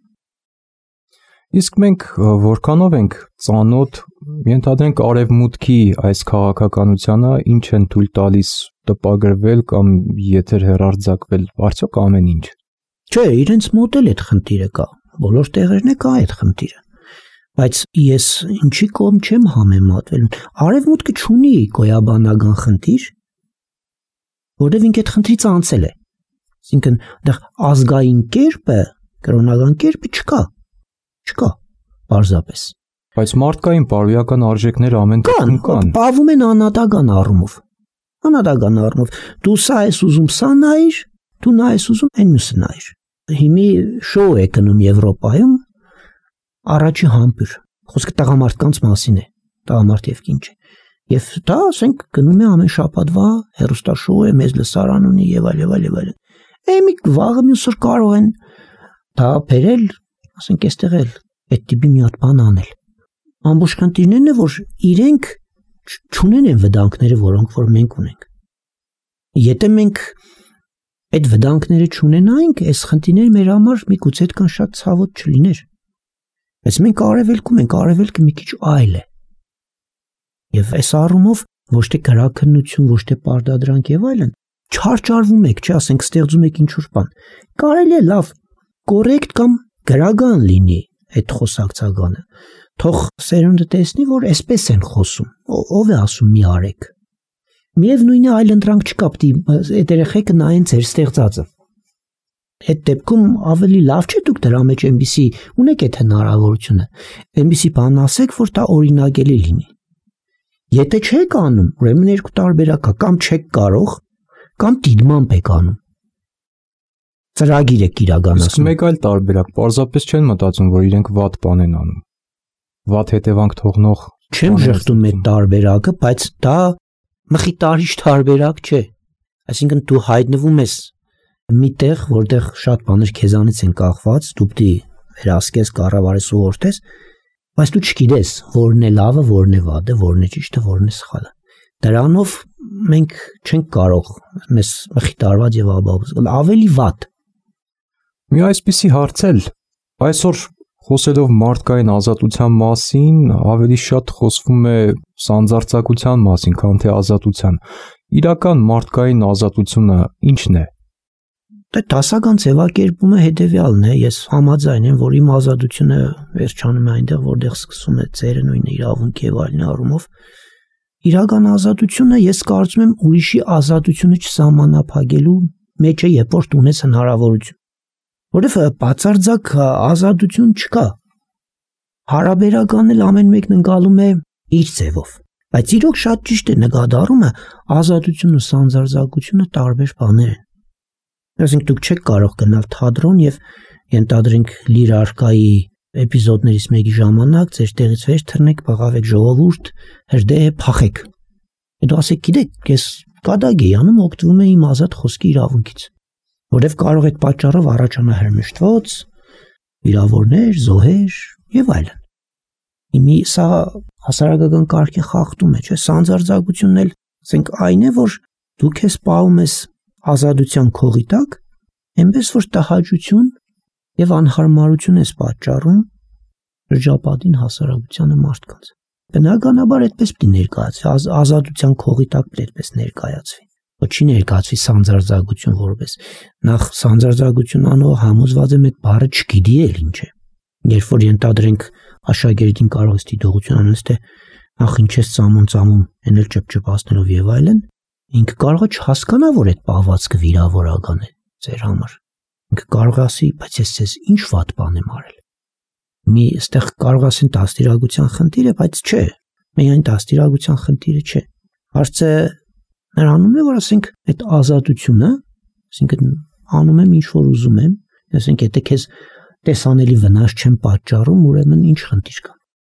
Իսկ մենք որքանով ենք ծանոթ, ենթադրենք արևմուտքի այս քաղաքականությանը, ինչ են թույլ տալիս տպագրվել կամ եթեր հեռարձակվել, արդյոք ամեն ինչ։ Չէ, իրենց մոտ էլ այդ խնդիրը կա, բոլոր տեղերն է կա այդ խնդիրը։ Բայց ես ինչի կողմ չեմ համեմատվել։ Արևմուտքը չունի գոյաբանական խնդիր, որտեղ ինքը այդ խնդրից անցել է։ Այսինքն այդտեղ ազգային կերպը, կրոնական կերպը չկա։ Չկա, պարզապես։ Բայց մարդկային բարոյական արժեքները ամեն տեղ կան։ Պահվում են անհատական առումով։ Անհատական առումով դու սա ես ուզում սա նայիր, դու նա ես ուզում այն մյուսը նայիր։ Հիմի շոու է գնում Եվրոպայում առաջի համբույր, խոսքը տղամարդկանց մասին է, տղամարդ եւ կին չէ։ Եվ դա, ասենք, գնում է ամեն շաբաթվա հեռուստաշոու է, մեծ լսարան ունի եւ այլ եւ այլ եւ այլ։ Էմի վաղը մյուսը կարող են դա բերել, ասենք, այստեղ էլ այդ տիպի մի հատ բան անել։ Ամբողջ խնդիրներն է, որ իրենք չունեն այն վտանգները, որոնք որ մենք ունենք։ Եթե մենք այդ վտանգները չունենայինք, այս խնդիրները մեր համար միգուցե այդքան շատ ցավոտ չլիներ։ Բայց մենք արևելքում ենք, արևելքը մի քիչ այլ է։ Եվ այս առումով ոչ թե գրաքննություն, ոչ թե պարտադրանք եւ այլն, չարճարվում եք, չի ասենք ստեղծում եք ինչ-որ բան։ Կարելի է լավ, կոռեկտ կամ գրական լինի այդ խոսակցականը։ Թող սերունդը տեսնի, որ այսպես են խոսում։ Ով է ասում մի արեք։ Միևնույնն է, այլ ընտրանք չկա, պետք է այդ երեխեքը նայեն ձեր ստեղծածը։ Այդ դեպքում ավելի լավ չէ դուք դրա մեջ այնպիսի ունեք այդ հնարավորությունը, այնպիսի բան ասեք, որ դա օրինակելի լինի։ Եթե չեք անում, ուրեմն երկու տարբերակ կա, կամ չեք կարող, կամ դիտմամբ եք անում։ Ծրագիր եք իրականացնում։ Իսկ մեկ այլ տարբերակ, պարզապես չեն մտածում, որ իրենք վատ բան են անում։ Վատ հետևանք թողնող։ Չեմ ժխտում այդ տարբերակը, բայց դա մխիտարիչ տարբերակ չէ։ Այսինքն դու հայտնվում ես միտեղ, որտեղ շատ բաներ քեզանից են կախված, դու պետք է վերահսկես, կառավարես, ուղղորդես, բայց դու չգիտես որն է լավը, որն է վատը, որն է ճիշտը, որն է սխալը։ Դրանով մենք չենք կարող մեզ մխիտարված եւ ապահոված, ավելի վատ։ Մի այսպիսի հարց էլ, այսօր խոսելով մարդկային ազատության մասին, ավելի շատ խոսվում է սանձարձակության մասին, քան թե ազատության։ Իրական մարդկային ազատությունը ի՞նչն է։ Դա դասական ձևակերպումը հետևյալն է, ես համաձայն եմ, որ իմ ազատությունը վերջանում է այնտեղ, որտեղ սկսում է ծերը նույնը իրավունք եւ այլն առումով։ Իրական ազատությունը ես կարծում եմ ուրիշի ազատությունը չսահմանափակելու մեջ է, երբ որ ունես հնարավորություն։ Որովհետեւ բացարձակ ազատություն չկա։ Հարաբերական էլ ամեն մեկն ընկալում է իր ձևով։ Բայց իրոք շատ ճիշտ է նկատառումը, ազատությունն ու սանձարձակությունը տարբեր բաներ են։ Այսինքն դուք չեք կարող գնալ թատրոն եւ ենթադրենք լիր արկայի էպիզոդներից մեկի ժամանակ ձեր տեղից վեր թռնեք, բաղավեք ժողովուրդ, հրդեհ փախեք։ Դու ասեք, գիտեք, ես կադագ եի անում, օգտվում եմ իմ ազատ խոսքի իրավունքից, որովհետեւ կարող է այդ պատճառով առաջանա հրմշտված, վիրավորներ, զոհեր եւ այլն։ Իմի սա հասարակական կարգի խախտում է, չէ՞, սանձարձակությունն էլ, ասենք, այն է, որ դու քեզ պահում ես ազատության քողի տակ, այնպես որ տհաճություն եւ անհարմարություն ես պատճառում շրջապատին հասարակությանը մարդկանց։ Բնականաբար այդպես պետք է ներկայացվի, ազատության քողի տակ պետք է այդպես ներկայացվի։ Ոչ չի ներկայացվի սանձարձակություն որպես։ Նախ սանձարձակություն անող համոզված եմ այդ բառը չգիտի էլ ինչ է։ Երբ որ ենթադրենք աշակերտին կարող է դիտողություն անես, թե նախ ինչ ես ծամոն-ծամում, այն էլ ճպճպացնելով եւ այլն, ինքը կարող է չհասկանա, որ այդ պահվածքը վիրավորական է ձեր համար։ Ինքը կարող է ասի, բայց ես ձեզ ինչ վատ բան եմ արել։ Մի այստեղ կարող ասեն դաստիարակության խնդիր է, բայց չէ, միայն դաստիարակության խնդիրը չէ։ Հարցը նրանում է, որ ասենք այդ ազատությունը, այսինքն անում եմ ինչ որ ուզում եմ, ասենք եթե քեզ տեսանելի վնաս չեմ պատճառում, ուրեմն ինչ խնդիր կա։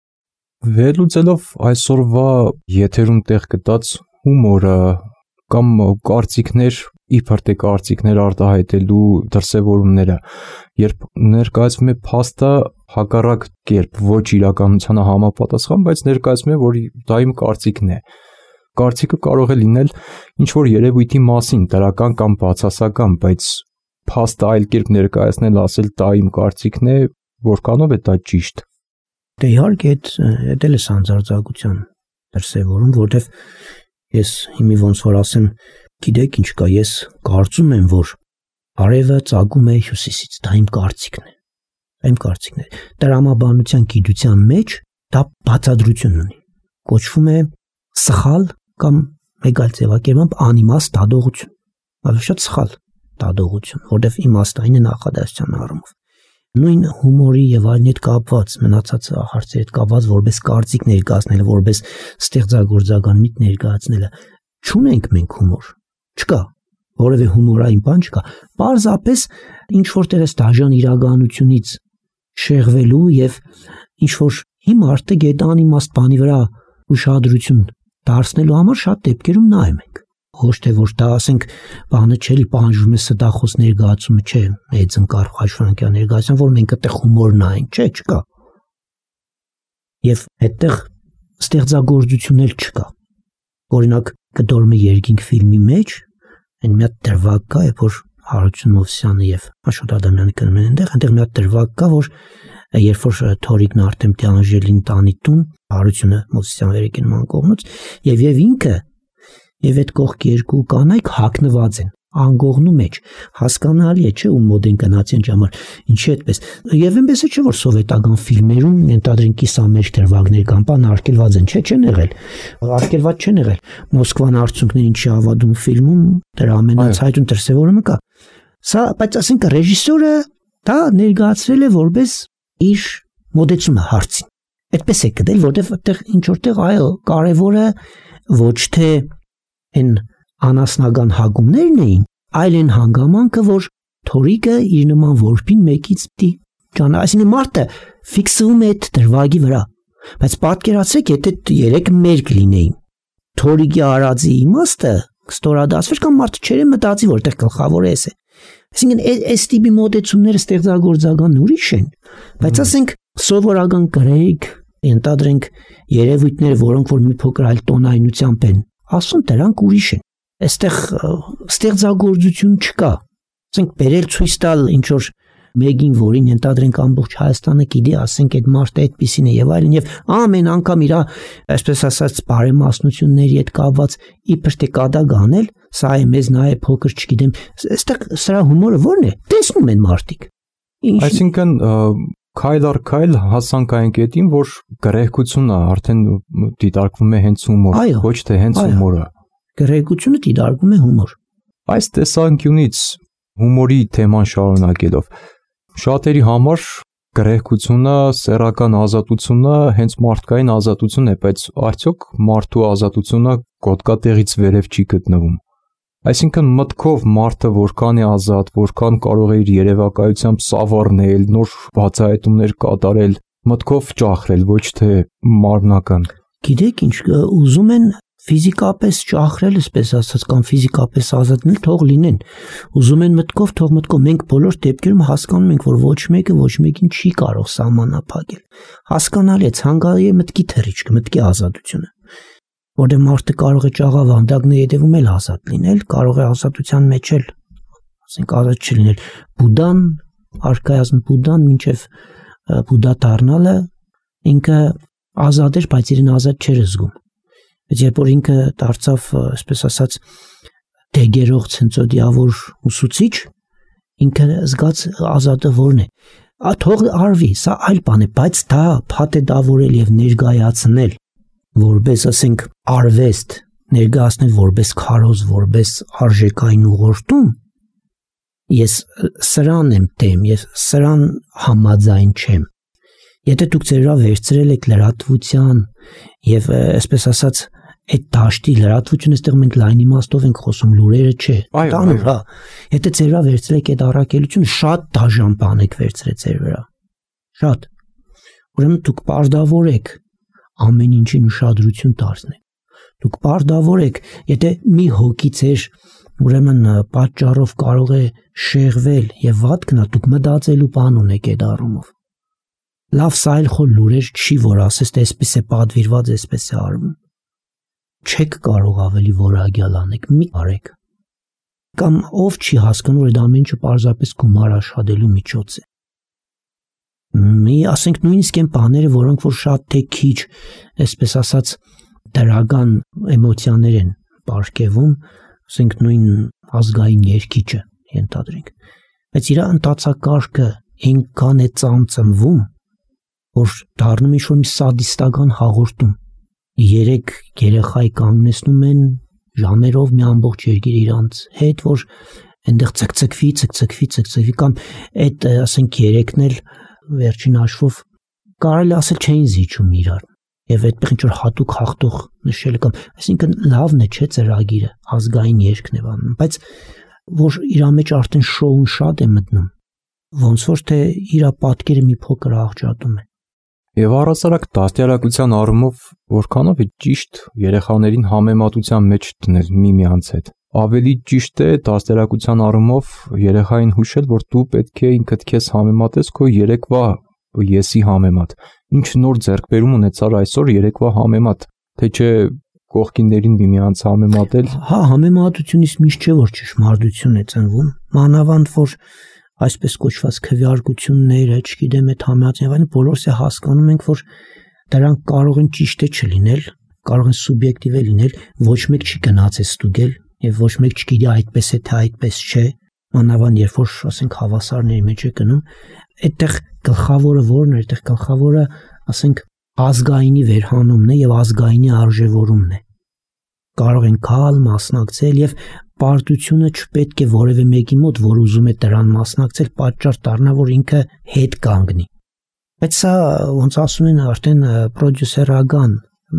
Վերլուծելով այսօրվա եթերում տեղ գտած հումորը կամ կարծիքներ, իբր թե կարծիքներ արտահայտելու դրսևորումները, երբ ներկայացվում է փաստը հակառակ կերպ, ոչ իրականությանը համապատասխան, բայց ներկայացվում է, որ դա իմ կարծիքն է։ Կարծիքը կարող է լինել ինչ որ երևույթի մասին, դրական կամ բացասական, բայց փաստը այլ կերպ ներկայացնել, ասել դա իմ կարծիքն է, որքանով է դա ճիշտ։ Դե իհարկե այդ էլ է սանձարձակության դրսևորում, որտեվ ես հիմի ոնց որ ասեմ, գիտեք ինչ կա, ես կարծում եմ, որ արևը ծագում է հյուսիսից, դա իմ կարծիքն է։ Իմ կարծիքն է։ Տրամաբանության գիտության մեջ դա բացատրություն ունի։ Կոչվում է սխալ կամ մեկ այլ ձևակերպամբ անիմաստ դադողություն։ Ավելի շատ սխալ դադողություն, որտեղ իմաստային է նախադասության առումով։ Նույն հումորի եւ այլնի հետ կապված, մնացած հարցերի հետ կապված, որպես կարծիք ներկայացնելը, որպես ստեղծագործական միտ ներկայացնելը, չունենք մենք հումոր։ Չկա, որևէ հումորային բան չկա։ Պարզապես ինչ որտեղ է դաժան իրականությունից շեղվելու եւ ինչ որ հիմարդը գետանիմաստ բանի վրա ուշադրություն դարձնելու համար շատ դեպքերում նայում ենք։ Ոչ թե որ դա ասենք բանը չէ, պահանջում է ստախոս ներկայացումը, չէ, մեծ ընկար Խաչվանյան ներկայացումը, որ մենք այդտեղ հումոր նայենք, չէ, չկա։ Եվ այդտեղ ստեղծագործություն էլ չկա։ Օրինակ, Կդորմի երկինք ֆիլմի մեջ այն մի հատ դրվագ կա, որ Հարություն Մովսյանը եւ Աշոտ Ադամյանը կնում են այնտեղ, այնտեղ մի հատ դրվագ կա, որ երբ որ Թորիկն Արտեմտյան Անժելին տանի տուն, Հարությունը Մովսյան վերեկին ման կողմից, եւ եւ ինքը եւ այդ կողքի երկու կանայք հագնված են անգողնու մեջ, հասկանալի է, չէ, ում մոդ են գնացին ճամար, ինչի այդպես։ Եվ այնպես է, չէ, որ սովետական ֆիլմերում ենթադրեն կիսամերկ դրվագներ կամ բան արկելված են, չէ, չեն եղել։ Արկելված չեն եղել։ Մոսկվան արցունքներ ինչի ավադում ֆիլմում դրա ամենացայտուն դրսևորումը կա։ Սա, բայց ասենք ռեժիսորը դա ներկայացրել է որպես իր մոդեցումը հարցին։ Այդպես է գտել, որտեղ այդտեղ ինչ որտեղ այո, կարևորը ոչ թե այն անասնական հագումներն էին, այլ այն հանգամանքը, որ Թորիկը իր նման որբին մեկից պիտի ճանա, այսինքն մարդը ֆիքսվում է այդ դրվագի վրա, բայց պատկերացրեք, եթե երեք մերկ լինեին, Թորիկի արածի իմաստը կստորադասվեր կամ մարդը չերը մտածի, որտեղ գլխավոր է էս է։ Այսինքն այս տիպի մոտեցումները ստեղծագործական ուրիշ են, բայց ասենք սովորական գրեիք, ենթադրենք երևույթները, որոնք որ մի փոքր այլ տոնայնությամբ են, ասում դրանք ուրիշ են։ Այստեղ ստեղծագործություն չկա։ Ասենք բերել ցույց տալ ինչ որ մեկին, որին ենթադրենք ամբողջ Հայաստանը գիտի, ասենք այդ մարդը այդպեսին է եւ այլն, եւ ամեն անգամ իր, այսպես ասած, բարեմասնությունների հետ կապված իբր թե կադակ անել, սա է մեզ նա է փոքր, չգիտեմ, այստեղ սրա հումորը ո՞րն է։ Տեսնում են մարդիկ։ Այսինքն քայլ առ քայլ հասանք այն կետին, որ գրեհկությունը արդեն դիտարկվում է հենց հումոր, ոչ թե հենց հումորը։ Գրեհկությունը դիտարկվում է հումոր։ Այս տեսանկյունից հումորի թեման շարունակելով, շատերի համար գրեհկությունը, սեռական ազատությունը հենց մարդկային ազատություն է, բայց արդյոք մարդու ազատությունը գոտկատեղից վերև չի գտնվում։ Այսինքն մտքով մարդը որքան է ազատ, որքան կարող է իր երևակայությամբ սավառնել, նոր բացահայտումներ կատարել, մտքով ճախրել, ոչ թե մարմնական։ Գիտեք ինչ, ուզում են ֆիզիկապես ճախրել, այսպես ասած, կամ ֆիզիկապես ազատնել, թող լինեն։ Ուզում են մտքով, թող մտքով։ Մենք բոլոր դեպքերում հասկանում ենք, որ ոչ մեկը ոչ մեկին չի կարող սահմանափակել։ Հասկանալի է, ցանկալի է մտքի թռիչքը, մտքի ազատությունը։ Որտեղ մարդը կարող է ճաղավանդակների հետևում էլ ազատ լինել, կարող է ազատության մեջ էլ, ասենք, ազատ չլինել։ Բուդան, արքայազն Բուդան, մինչև Բուդա դառնալը ինքը ազատ էր, բայց իրեն ազատ չէր զգում։ Բայց երբ որ ինքը դարձավ, այսպես ասած, դեգերող ցենցոդիավոր ուսուցիչ, ինքը զգաց ազատը որն է։ Թող արվի, սա այլ բան է, բայց դա փաթեթավորել եւ ներկայացնել որպես, ասենք, արվեստ, ներկայացնել որպես քարոզ, որպես արժեքային ուղղորդում, ես սրան եմ դեմ եւ սրան համաձայն չեմ։ Եթե դուք ձերա վերցրել եք լրատվության եւ այսպես ասած այդ դաշտի լրատվությունը, այստեղ մենք լայն իմաստով ենք խոսում, լուրերը չէ։ Տանուր, հա։ Եթե ձերա վերցրել եք այդ առաքելությունը, շատ դաժան բան եք վերցրել ձեր վրա։ Շատ։ Ուրեմն դուք պարտավոր եք ամեն ինչին ուշադրություն դարձնեք։ Դուք պարտավոր եք, եթե մի հոգի ձեր ուրեմն պատճառով կարող է շեղվել եւ վատ գնա, դուք մտածելու բան ունեք այդ առումով։ Լավ սայլ խոր լուրեր չի, որ ասես թե այսպես է պատվիրված, այսպես է արվում։ Չեք կարող ավելի որակյալ անեք, մի արեք։ Կամ ով չի հասկանում, որ այդ ամեն ինչը պարզապես գումար աշխատելու միջոց է։ Մի ասենք նույնիսկ այն բաները, որոնք որ շատ թե քիչ, այսպես ասած, դրական էմոցիաներ են պարգևում, ասենք նույն ազգային երգիչը ենթադրենք, բայց իր ընթացակարգը ինքան է ծամծմվում, որ դառնում է ինչ-որ մի սադիստական հաղորդում։ Երեք երեխայի կանգնեցնում են ժամերով մի ամբողջ երկիր իրանց հետ, որ այնտեղ ցկցկվի, ցկցկվի, ցկցկվի կամ այդ ասենք երեքն էլ վերջին հաշվով կարելի ասել չէին զիջում իրար։ Եվ այդտեղ ինչ-որ հատուկ հաղթող նշել կամ այսինքն լավն է, չէ՞ ծրագիրը, ազգային երգն է բանում, բայց որ իր մեջ արդեն շոուն շատ է մտնում, ոնց որ թե իր պատկերը մի փոքր աղճատում է։ Եվ առասարակ դաստիարակության առումով որքանով է ճիշտ երեխաներին համեմատության մեջ դնել միմյանց հետ։ Ավելի ճիշտ է դաստիարակության առումով երեխային հուշել, որ դու պետք է ինքդ քեզ համեմատես քո երեկվա եսի համեմատ։ Ինչ նոր ձեռքբերում ունեցար այսօր երեկվա համեմատ, թե չէ կողքիններին միմյանց համեմատել։ Հա, համեմատությունից միշտ չէ որ ճշմարտություն է ծնվում, մանավանդ որ այսպես կոչված քվեարկությունները, չգիտեմ, այդ համեմատները բոլորս է հասկանում ենք, որ դրանք կարող են ճիշտ է չլինել, կարող են սուբյեկտիվ է լինել, ոչ մեկ չի գնաց է ստուգել եւ ոչ մեկ չգիտի այդպես է թե այդպես չէ, մանավանդ երբ որ ասենք հավասարների մեջ է գնում, այդտեղ գլխավորը որն է, այդտեղ գլխավորը ասենք ազգայինի վերհանումն է եւ ազգայինի արժեվորումն է։ Կարող են կալ մասնակցել եւ պարտությունը չպետք է որևէ մեկի մոտ, որ ուզում է դրան մասնակցել, պատճառ դառնա, որ ինքը հետ կանգնի։ Բայց սա ոնց ասում են արդեն պրոդյուսերական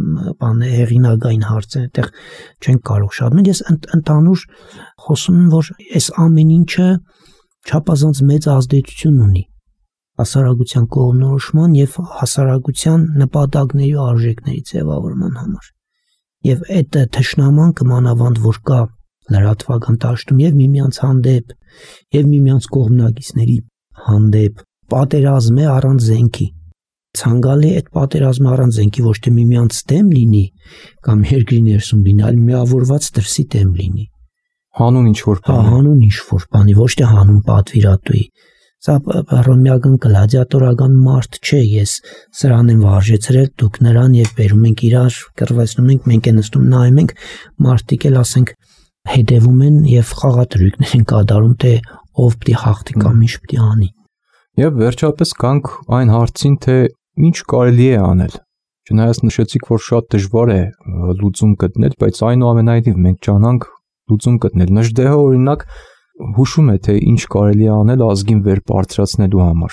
բան է, հեղինակային հարց է, այդտեղ չեն կարող շատ մեծ։ Ես ընդհանուր խոսում եմ, որ այս ամեն ինչը չափազանց մեծ ազդեցություն ունի հասարակության կողմնորոշման եւ հասարակության նպատակների ու արժեքների ձևավորման համար։ Եվ այդ թշնամանքը մանավանդ որ կա լրատվական դաշտում եւ միմյանց հանդեպ եւ միմյանց կողմնակիցների հանդեպ պատերազմ է առանց զենքի։ Ցանկալի այդ պատերազմը առանց զենքի ոչ թե միմյանց դեմ լինի կամ երկրի ներսում լինի, այլ միավորված դրսի դեմ լինի։ Հանուն ինչ որ բանի։ Հանուն ինչ որ բանի, ոչ թե հանուն պատվիրատուի։ Սա ռոմեական գլադիատորական մարդ չէ, ես սրան եմ վարժեցրել, դուք նրան եւ բերում ենք իրար, կռվեցնում ենք, մենք են նստում նայում ենք, մարդիկ էլ ասենք հետևում են եւ խաղատրույքներ են կատարում, թե ով պիտի հաղթի կամ ինչ պիտի անի։ Եվ վերջապես կանք այն հարցին, թե ինչ կարելի է անել։ Չնայած նշեցիք, որ շատ դժվար է լուծում գտնել, բայց այնուամենայնիվ մենք ճանանք լուծում գտնել։ Նժդեհը օրինակ հուշում է, թե ինչ կարելի է անել ազգին վեր բարձրացնելու համար։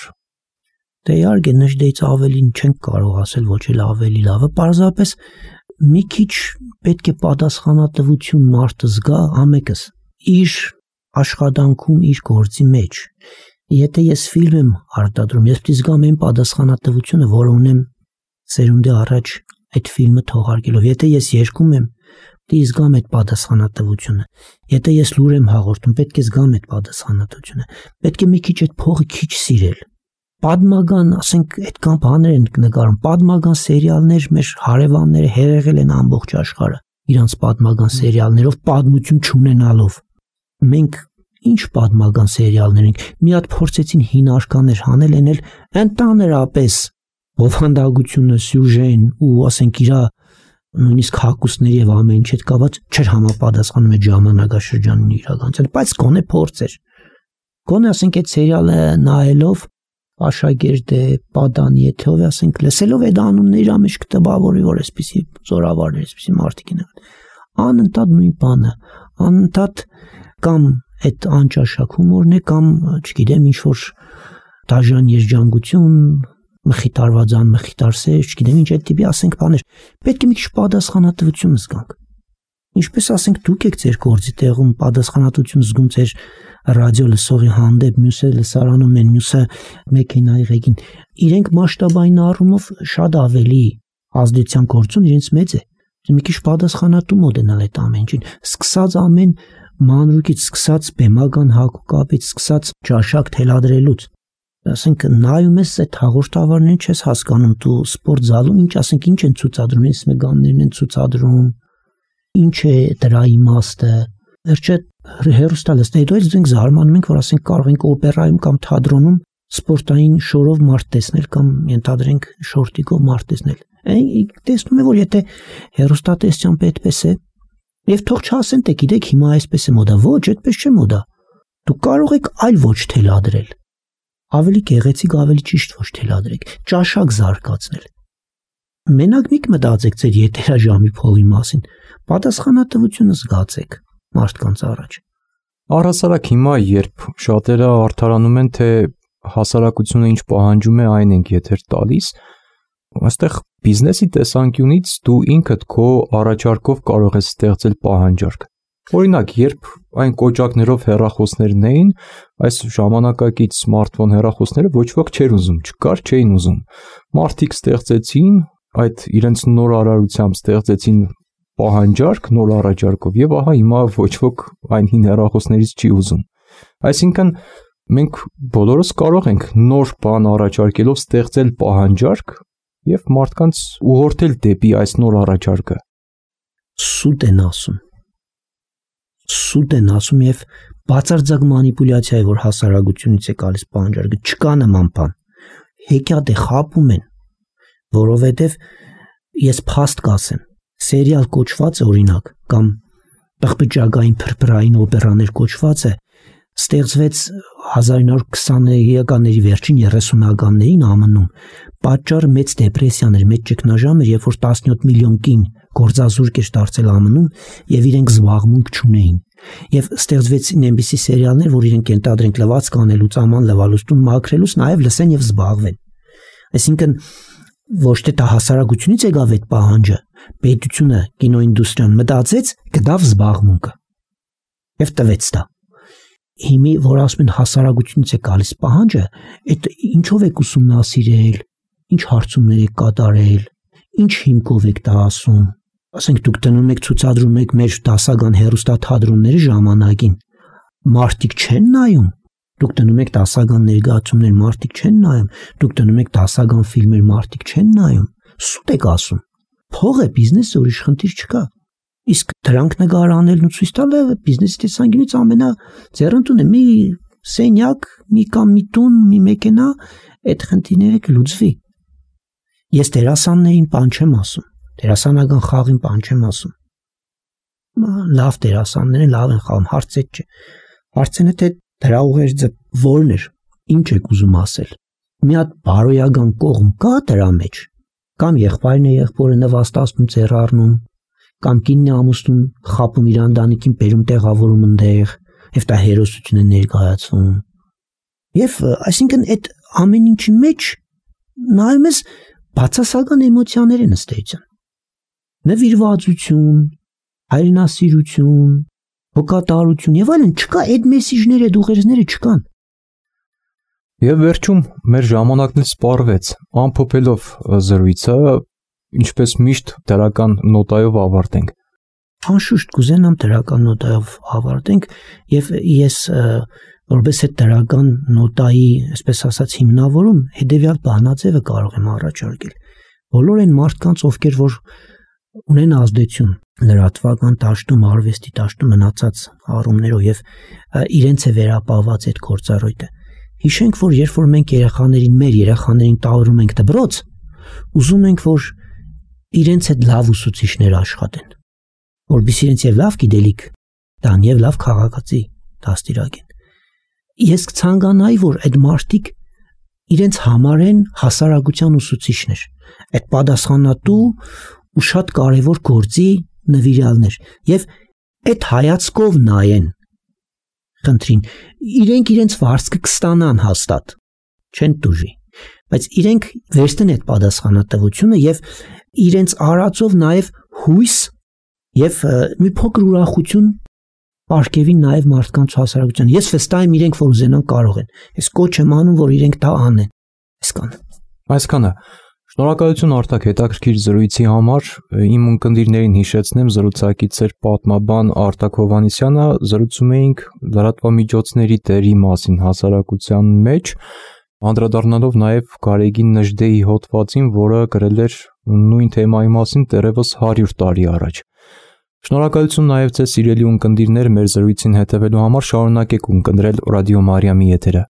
Դե իհարկե նժդեից ավելին չենք կարող ասել, ոչ էլ ավելի լավը, պարզապես մի քիչ պետք է պատասխանատվություն մարդը զգա ամեկս իր աշխատանքում, իր գործի մեջ։ Եթե ես ֆիլմ եմ արտադրում, ես պետք է զգամ այն պատասխանատվությունը, որը ունեմ սերունդի առաջ այդ ֆիլմը թողարկելով։ Եթե ես երգում եմ, պետք է զգամ այդ պատասխանատվությունը։ Եթե ես լուր եմ հաղորդում, պետք է զգամ այդ պատասխանատվությունը։ Պետք է մի քիչ այդ փողը քիչ սիրել։ Պատմական, ասենք, այդքան բաներ են նկարում, պատմական սերիալներ մեր հարևանները հեղեղել են ամբողջ աշխարհը իրանց պատմական սերիալներով, պատմություն չունենալով։ Մենք ինչ պատմական սերիալներ ենք, մի հատ փորձեցին հին արկաներ հանել են էլ ընդհանրապես բովանդակությունը, սյուժեն ու ասենք իրա նույնիսկ հակուսների եւ ամեն ինչ հետ կապված չէր համապատասխանում այդ ժամանակաշրջանին իրականացել, բայց գոնե փորձեր։ Գոնե ասենք այդ սերիալը նայելով աշակերտ է, պատանի է, թե ով է, ասենք լսելով այդ անունները իր մեջ կտպավորի, որ այսպեսի զորավարներ, այսպեսի մարդիկ են եղել։ Անընդհատ նույն բանը, անընդհատ կամ այդ անճաշակ հումորն է, կամ չգիտեմ ինչ որ դաժան երջանկություն, մխիտարվածան, մխիտարսեր, չգիտեմ ինչ այդ տիպի ասենք բաներ։ Պետք է մի քիչ պատասխանատվություն զգանք։ Ինչպես ասենք դուք եք ձեր գործի տեղում պատասխանատվություն զգում ձեր ռադիո լսողի հանդեպ, մյուսը լսարանում են, մյուսը մեքենայի ղեկին։ Իրենք մասշտաբային առումով շատ ավելի ազդեցության գործուն իրենց մեծ է։ Մի քիչ պատասխանատու մոդենալ այդ ամեն ինչին։ Սկսած ամեն մանրուկից, սկսած բեմական հակուկապից, սկսած ճաշակ թելադրելուց։ Ասենք նայում ես այդ հաղորդավարներին չես հասկանում դու սպորտ զալում ինչ ասենք ինչ են ցուցադրում, ինձ մեգաններն են ցուցադրում, ինչ է դրա իմաստը։ Վերջը հերոստալս հետո էլ մենք զարմանում ենք, որ ասենք կարող ենք օպերայում կամ թատրոնում սպորտային շորով մարդ տեսնել կամ ենթադրենք շորտիկով մարդ տեսնել։ Այն տեսնում է որ եթե հերոստատեսությամբ այդպես է, եւ թող չասեն թե գիտեք հիմա այսպես է մոդա, ոչ, այդպես չէ մոդա։ Դու կարող եք այլ ոչ թելադրել։ ավելի գեղեցիկ, ավելի ճիշտ ոչ թելադրեք, ճաշակ զարգացնել։ Մենակ մի մտածեք ձեր եթերաժամի փողի մասին, պատասխանատվությունը զգացեք մարդկանց առաջ։ Առհասարակ հիմա, երբ շատերը արդարանում են, թե հասարակությունը ինչ պահանջում է, այն ենք եթեր տալիս, այստեղ բիզնեսի տեսանկյունից դու ինքդ քո առաջարկով կարող ես ստեղծել պահանջարկ։ Օրինակ, երբ այն կոճակներով հեռախոսներն էին, այս ժամանակակից սմարթֆոն հեռախոսները ոչ ոք չէր ուզում, չկար, չէին ուզում։ Մարդիկ ստեղծեցին, այդ իրենց նոր արարությամբ ստեղծեցին պահանջարկ նոր առաջարկով եւ ահա հիմա ոչ ոք այն հին հեռախոսներից չի ուզում։ Այսինքն մենք բոլորս կարող ենք նոր բան առաջարկելով ստեղծել պահանջարկ եւ մարդկանց ուղղորդել դեպի այս նոր առաջարկը։ Սուտ են ասում։ Սուտ են ասում եւ բացարձակ մանիպուլյացիա է, որ հասարակությունից է գալիս պահանջարկը, չկա նման բան։ Հեքիաթ է, խաբում են, որովհետեւ ես փաստ կասեմ, սերիալ կոչված է օրինակ կամ տղպիճակային փրփրային օպերաներ կոչված է, ստեղծվեց հազար ինը հարյուր քսաներեքականների վերջին երեսունականներին ԱՄՆ-ում, պատճառը մեծ դեպրեսիան էր, մեծ ճգնաժամ էր, երբ որ տասնյոթ միլիոն կին գործազուրկ էր դարձել ԱՄՆ-ում եւ իրենք զբաղմունք չունեին։ Եվ ստեղծվեցին այնպիսի սերիալներ, որ իրենք ենթադրենք լվացք անելուց, աման լվալուց, մաքրելուց, նաեւ լսեն եւ զբաղվեն։ Այսինքն ոչ թե դա հասարակությունից եկավ այդ պահանջը, պետությունը, կինոինդուստրիան մտածեց, գտավ զբաղմունքը եւ տվեց դա։ Հիմի որ ասում են հասարակությունից է գալիս պահանջը, այդ ինչով եք ուսումնասիրել, ինչ հարցումներ եք կատարել, ինչ հիմքով եք դա ասում։ Ասենք դուք դնում եք ցուցադրում եք մեր դասական հեռուստաթատրոնների ժամանակին, մարդիկ չեն նայում։ Դուք դնում եք դասական ներկայացումներ, մարդիկ չեն նայում։ Դուք դնում եք դասական ֆիլմեր, մարդիկ չեն նայում։ Սուտ եք ասում։ Փող է, բիզնեսը, ուրիշ խնդիր չկա։ Իսկ դրանք նկարանելն ու ցույց տալը բիզնեսի տեսանկյունից ամենա ձեռնտուն է։ Մի սենյակ, մի կամ մի տուն, մի մեքենա, այդ խնդիրները կլուծվի։ Ես դերասաններին բան չեմ ասում, դերասանական խաղին բան չեմ ասում։ Լավ դերասաններ են, լավ են խաղում, հարց է չէ։ Հարցն է թե դրա ուղերձը որն էր, ինչ եք ուզում ասել։ Մի հատ բարոյական կողմ կա դրա մեջ, կամ եղբայրն է եղբորը նվաստացնում, ձեռ առնում, կամ կինն է ամուսնուն խապում իր ընտանիքին բերում տեղավորում ընդեղ, եւ դա հերոսություն է ներկայացվում։ Եվ այսինքն այդ ամեն ինչի մեջ նայում ես բացասական էմոցիաներ են ըստ էության։ Նվիրվածություն, հայրենասիրություն, հոգատարություն եւ այլն չկա, այդ մեսիջները, այդ ուղերձները չկան։ Եվ վերջում մեր ժամանակն էլ սպառվեց, ամփոփելով զրույցը, ինչպես միշտ դրական նոտայով ավարտենք։ Անշուշտ կուզենամ դրական նոտայով ավարտենք եւ ես որպես այդ դրական նոտայի, այսպես ասած, հիմնավորում հետեւյալ բանաձևը կարող եմ առաջարկել։ Բոլոր այն մարդկանց, ովքեր որ ունեն ազդեցություն լրատվական դաշտում, արվեստի դաշտում մնացած առումներով եւ իրենց է վերապահված այդ գործառույթը։ Հիշենք, որ երբ որ մենք երեխաներին, մեր երեխաներին տավորում ենք դպրոց, ուզում ենք, որ իրենց հետ լավ ուսուցիչներ աշխատեն, որովհետեւ իրենց եւ լավ գիտելիք տան եւ լավ քաղաքացի դաստիարակեն։ Ես կցանկանայի, որ այդ մարդիկ իրենց համարեն հասարակության ուսուցիչներ, այդ պատասխանատու ու շատ կարևոր գործի նվիրյալներ եւ այդ հայացքով նայեն խնդրին, իրենք իրենց վարձքը կստանան հաստատ, չեն տուժի, բայց իրենք վերցնեն այդ պատասխանատվությունը եւ իրենց արածով նաեւ հույս եւ մի փոքր ուրախություն պարգևին նաեւ մարդկանց հասարակության։ Ես վստահ եմ իրենք որ ուզենան կարող են։ Ես կոչ եմ անում որ իրենք դա անեն։ Այսքան։ Այսքանը։ Շնորհակալություն Արտակ հետաքրքիր զրույցի համար։ Իմ ունկնդիրներին հիշեցնեմ, զրուցակից էր պատմաբան Արտակ Հովհաննիսյանը, զրուցում էինք լրատվամիջոցների դերի մասին հասարակության մեջ, անդրադառնալով նաև Գարեգին Նժդեի հոդվածին, որը գրել էր նույն թեմայի մասին դեռևս հարյուր տարի առաջ։ Շնորհակալություն նաև ձեզ սիրելի ունկնդիրներ մեր զրույցին հետևելու համար, շարունակեք ունկնդրել Ռադիո Մարիամի եթերը։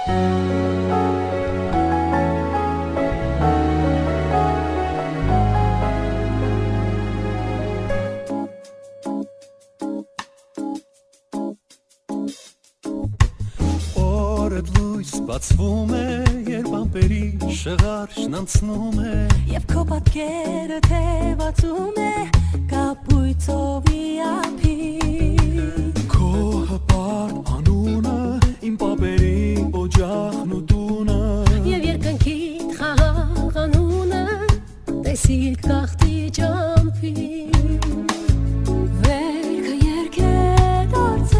Բացվում է, երբ ամպերի շղարշն անցնում է, և քո պատկերը թևածում է կապույտովի ափին, քո հպարտ անունը իմ պապերի օջախն ու տունը, և երկնքիդ խաղաղ անունը տեսիլ կախտի ճամփին, վերքը երգետ արծե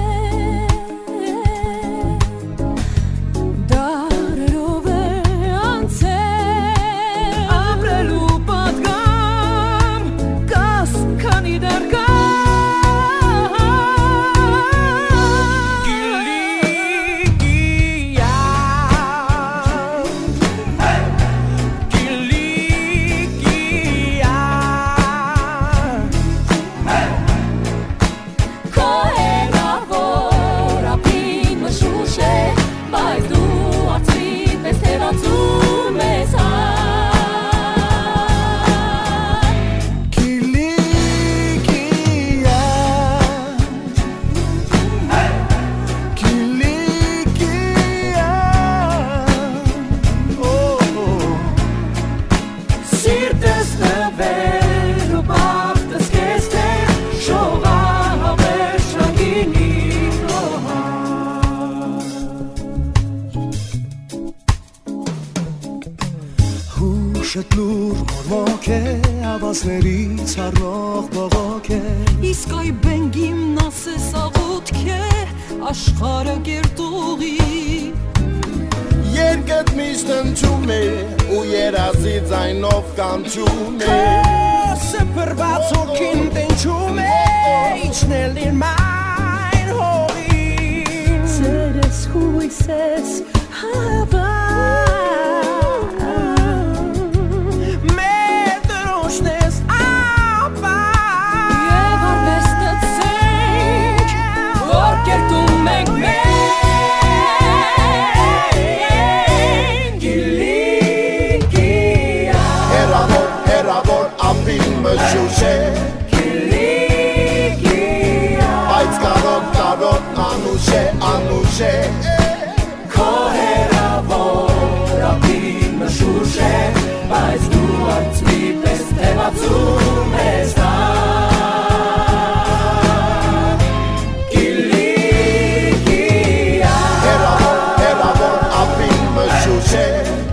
ավազներից առնող բողոք է, իսկ այ բենգիմ նասես աղոտք է աշխարը գերտուղի, երկդ միշտ ընչում է ու երազի ձայնով կանչում է, սպրված հոգին տենչում է իջնել իր մայն հողին, սերես հույսես հավա Անուշե քո հերավոր ապին մշուշ է, բայց դու արծվի պես թևածում ես նա, կիլիկիա հերավոր, հերավոր ապին մշուշ է,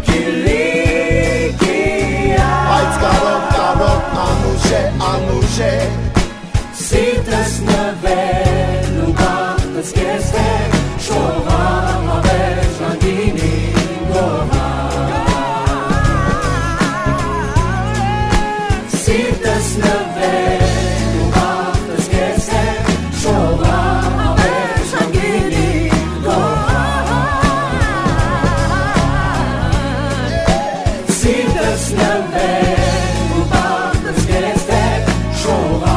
կիլիկիա բայց կարող, կարող անուշե, անուշե սիրտս նվեր ու գաղթս կես է շողա հավեր ժանգինի գոհա սիրտս նվեր ու գաղթս կես է շողա հավեր ժանգինի գոհա սիրտս նվեր ու գաղթս կես է շողա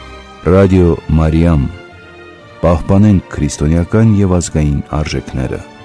Ռադիո Մարիամ, պահպանենք քրիստոնեական եւ ազգային արժեքները։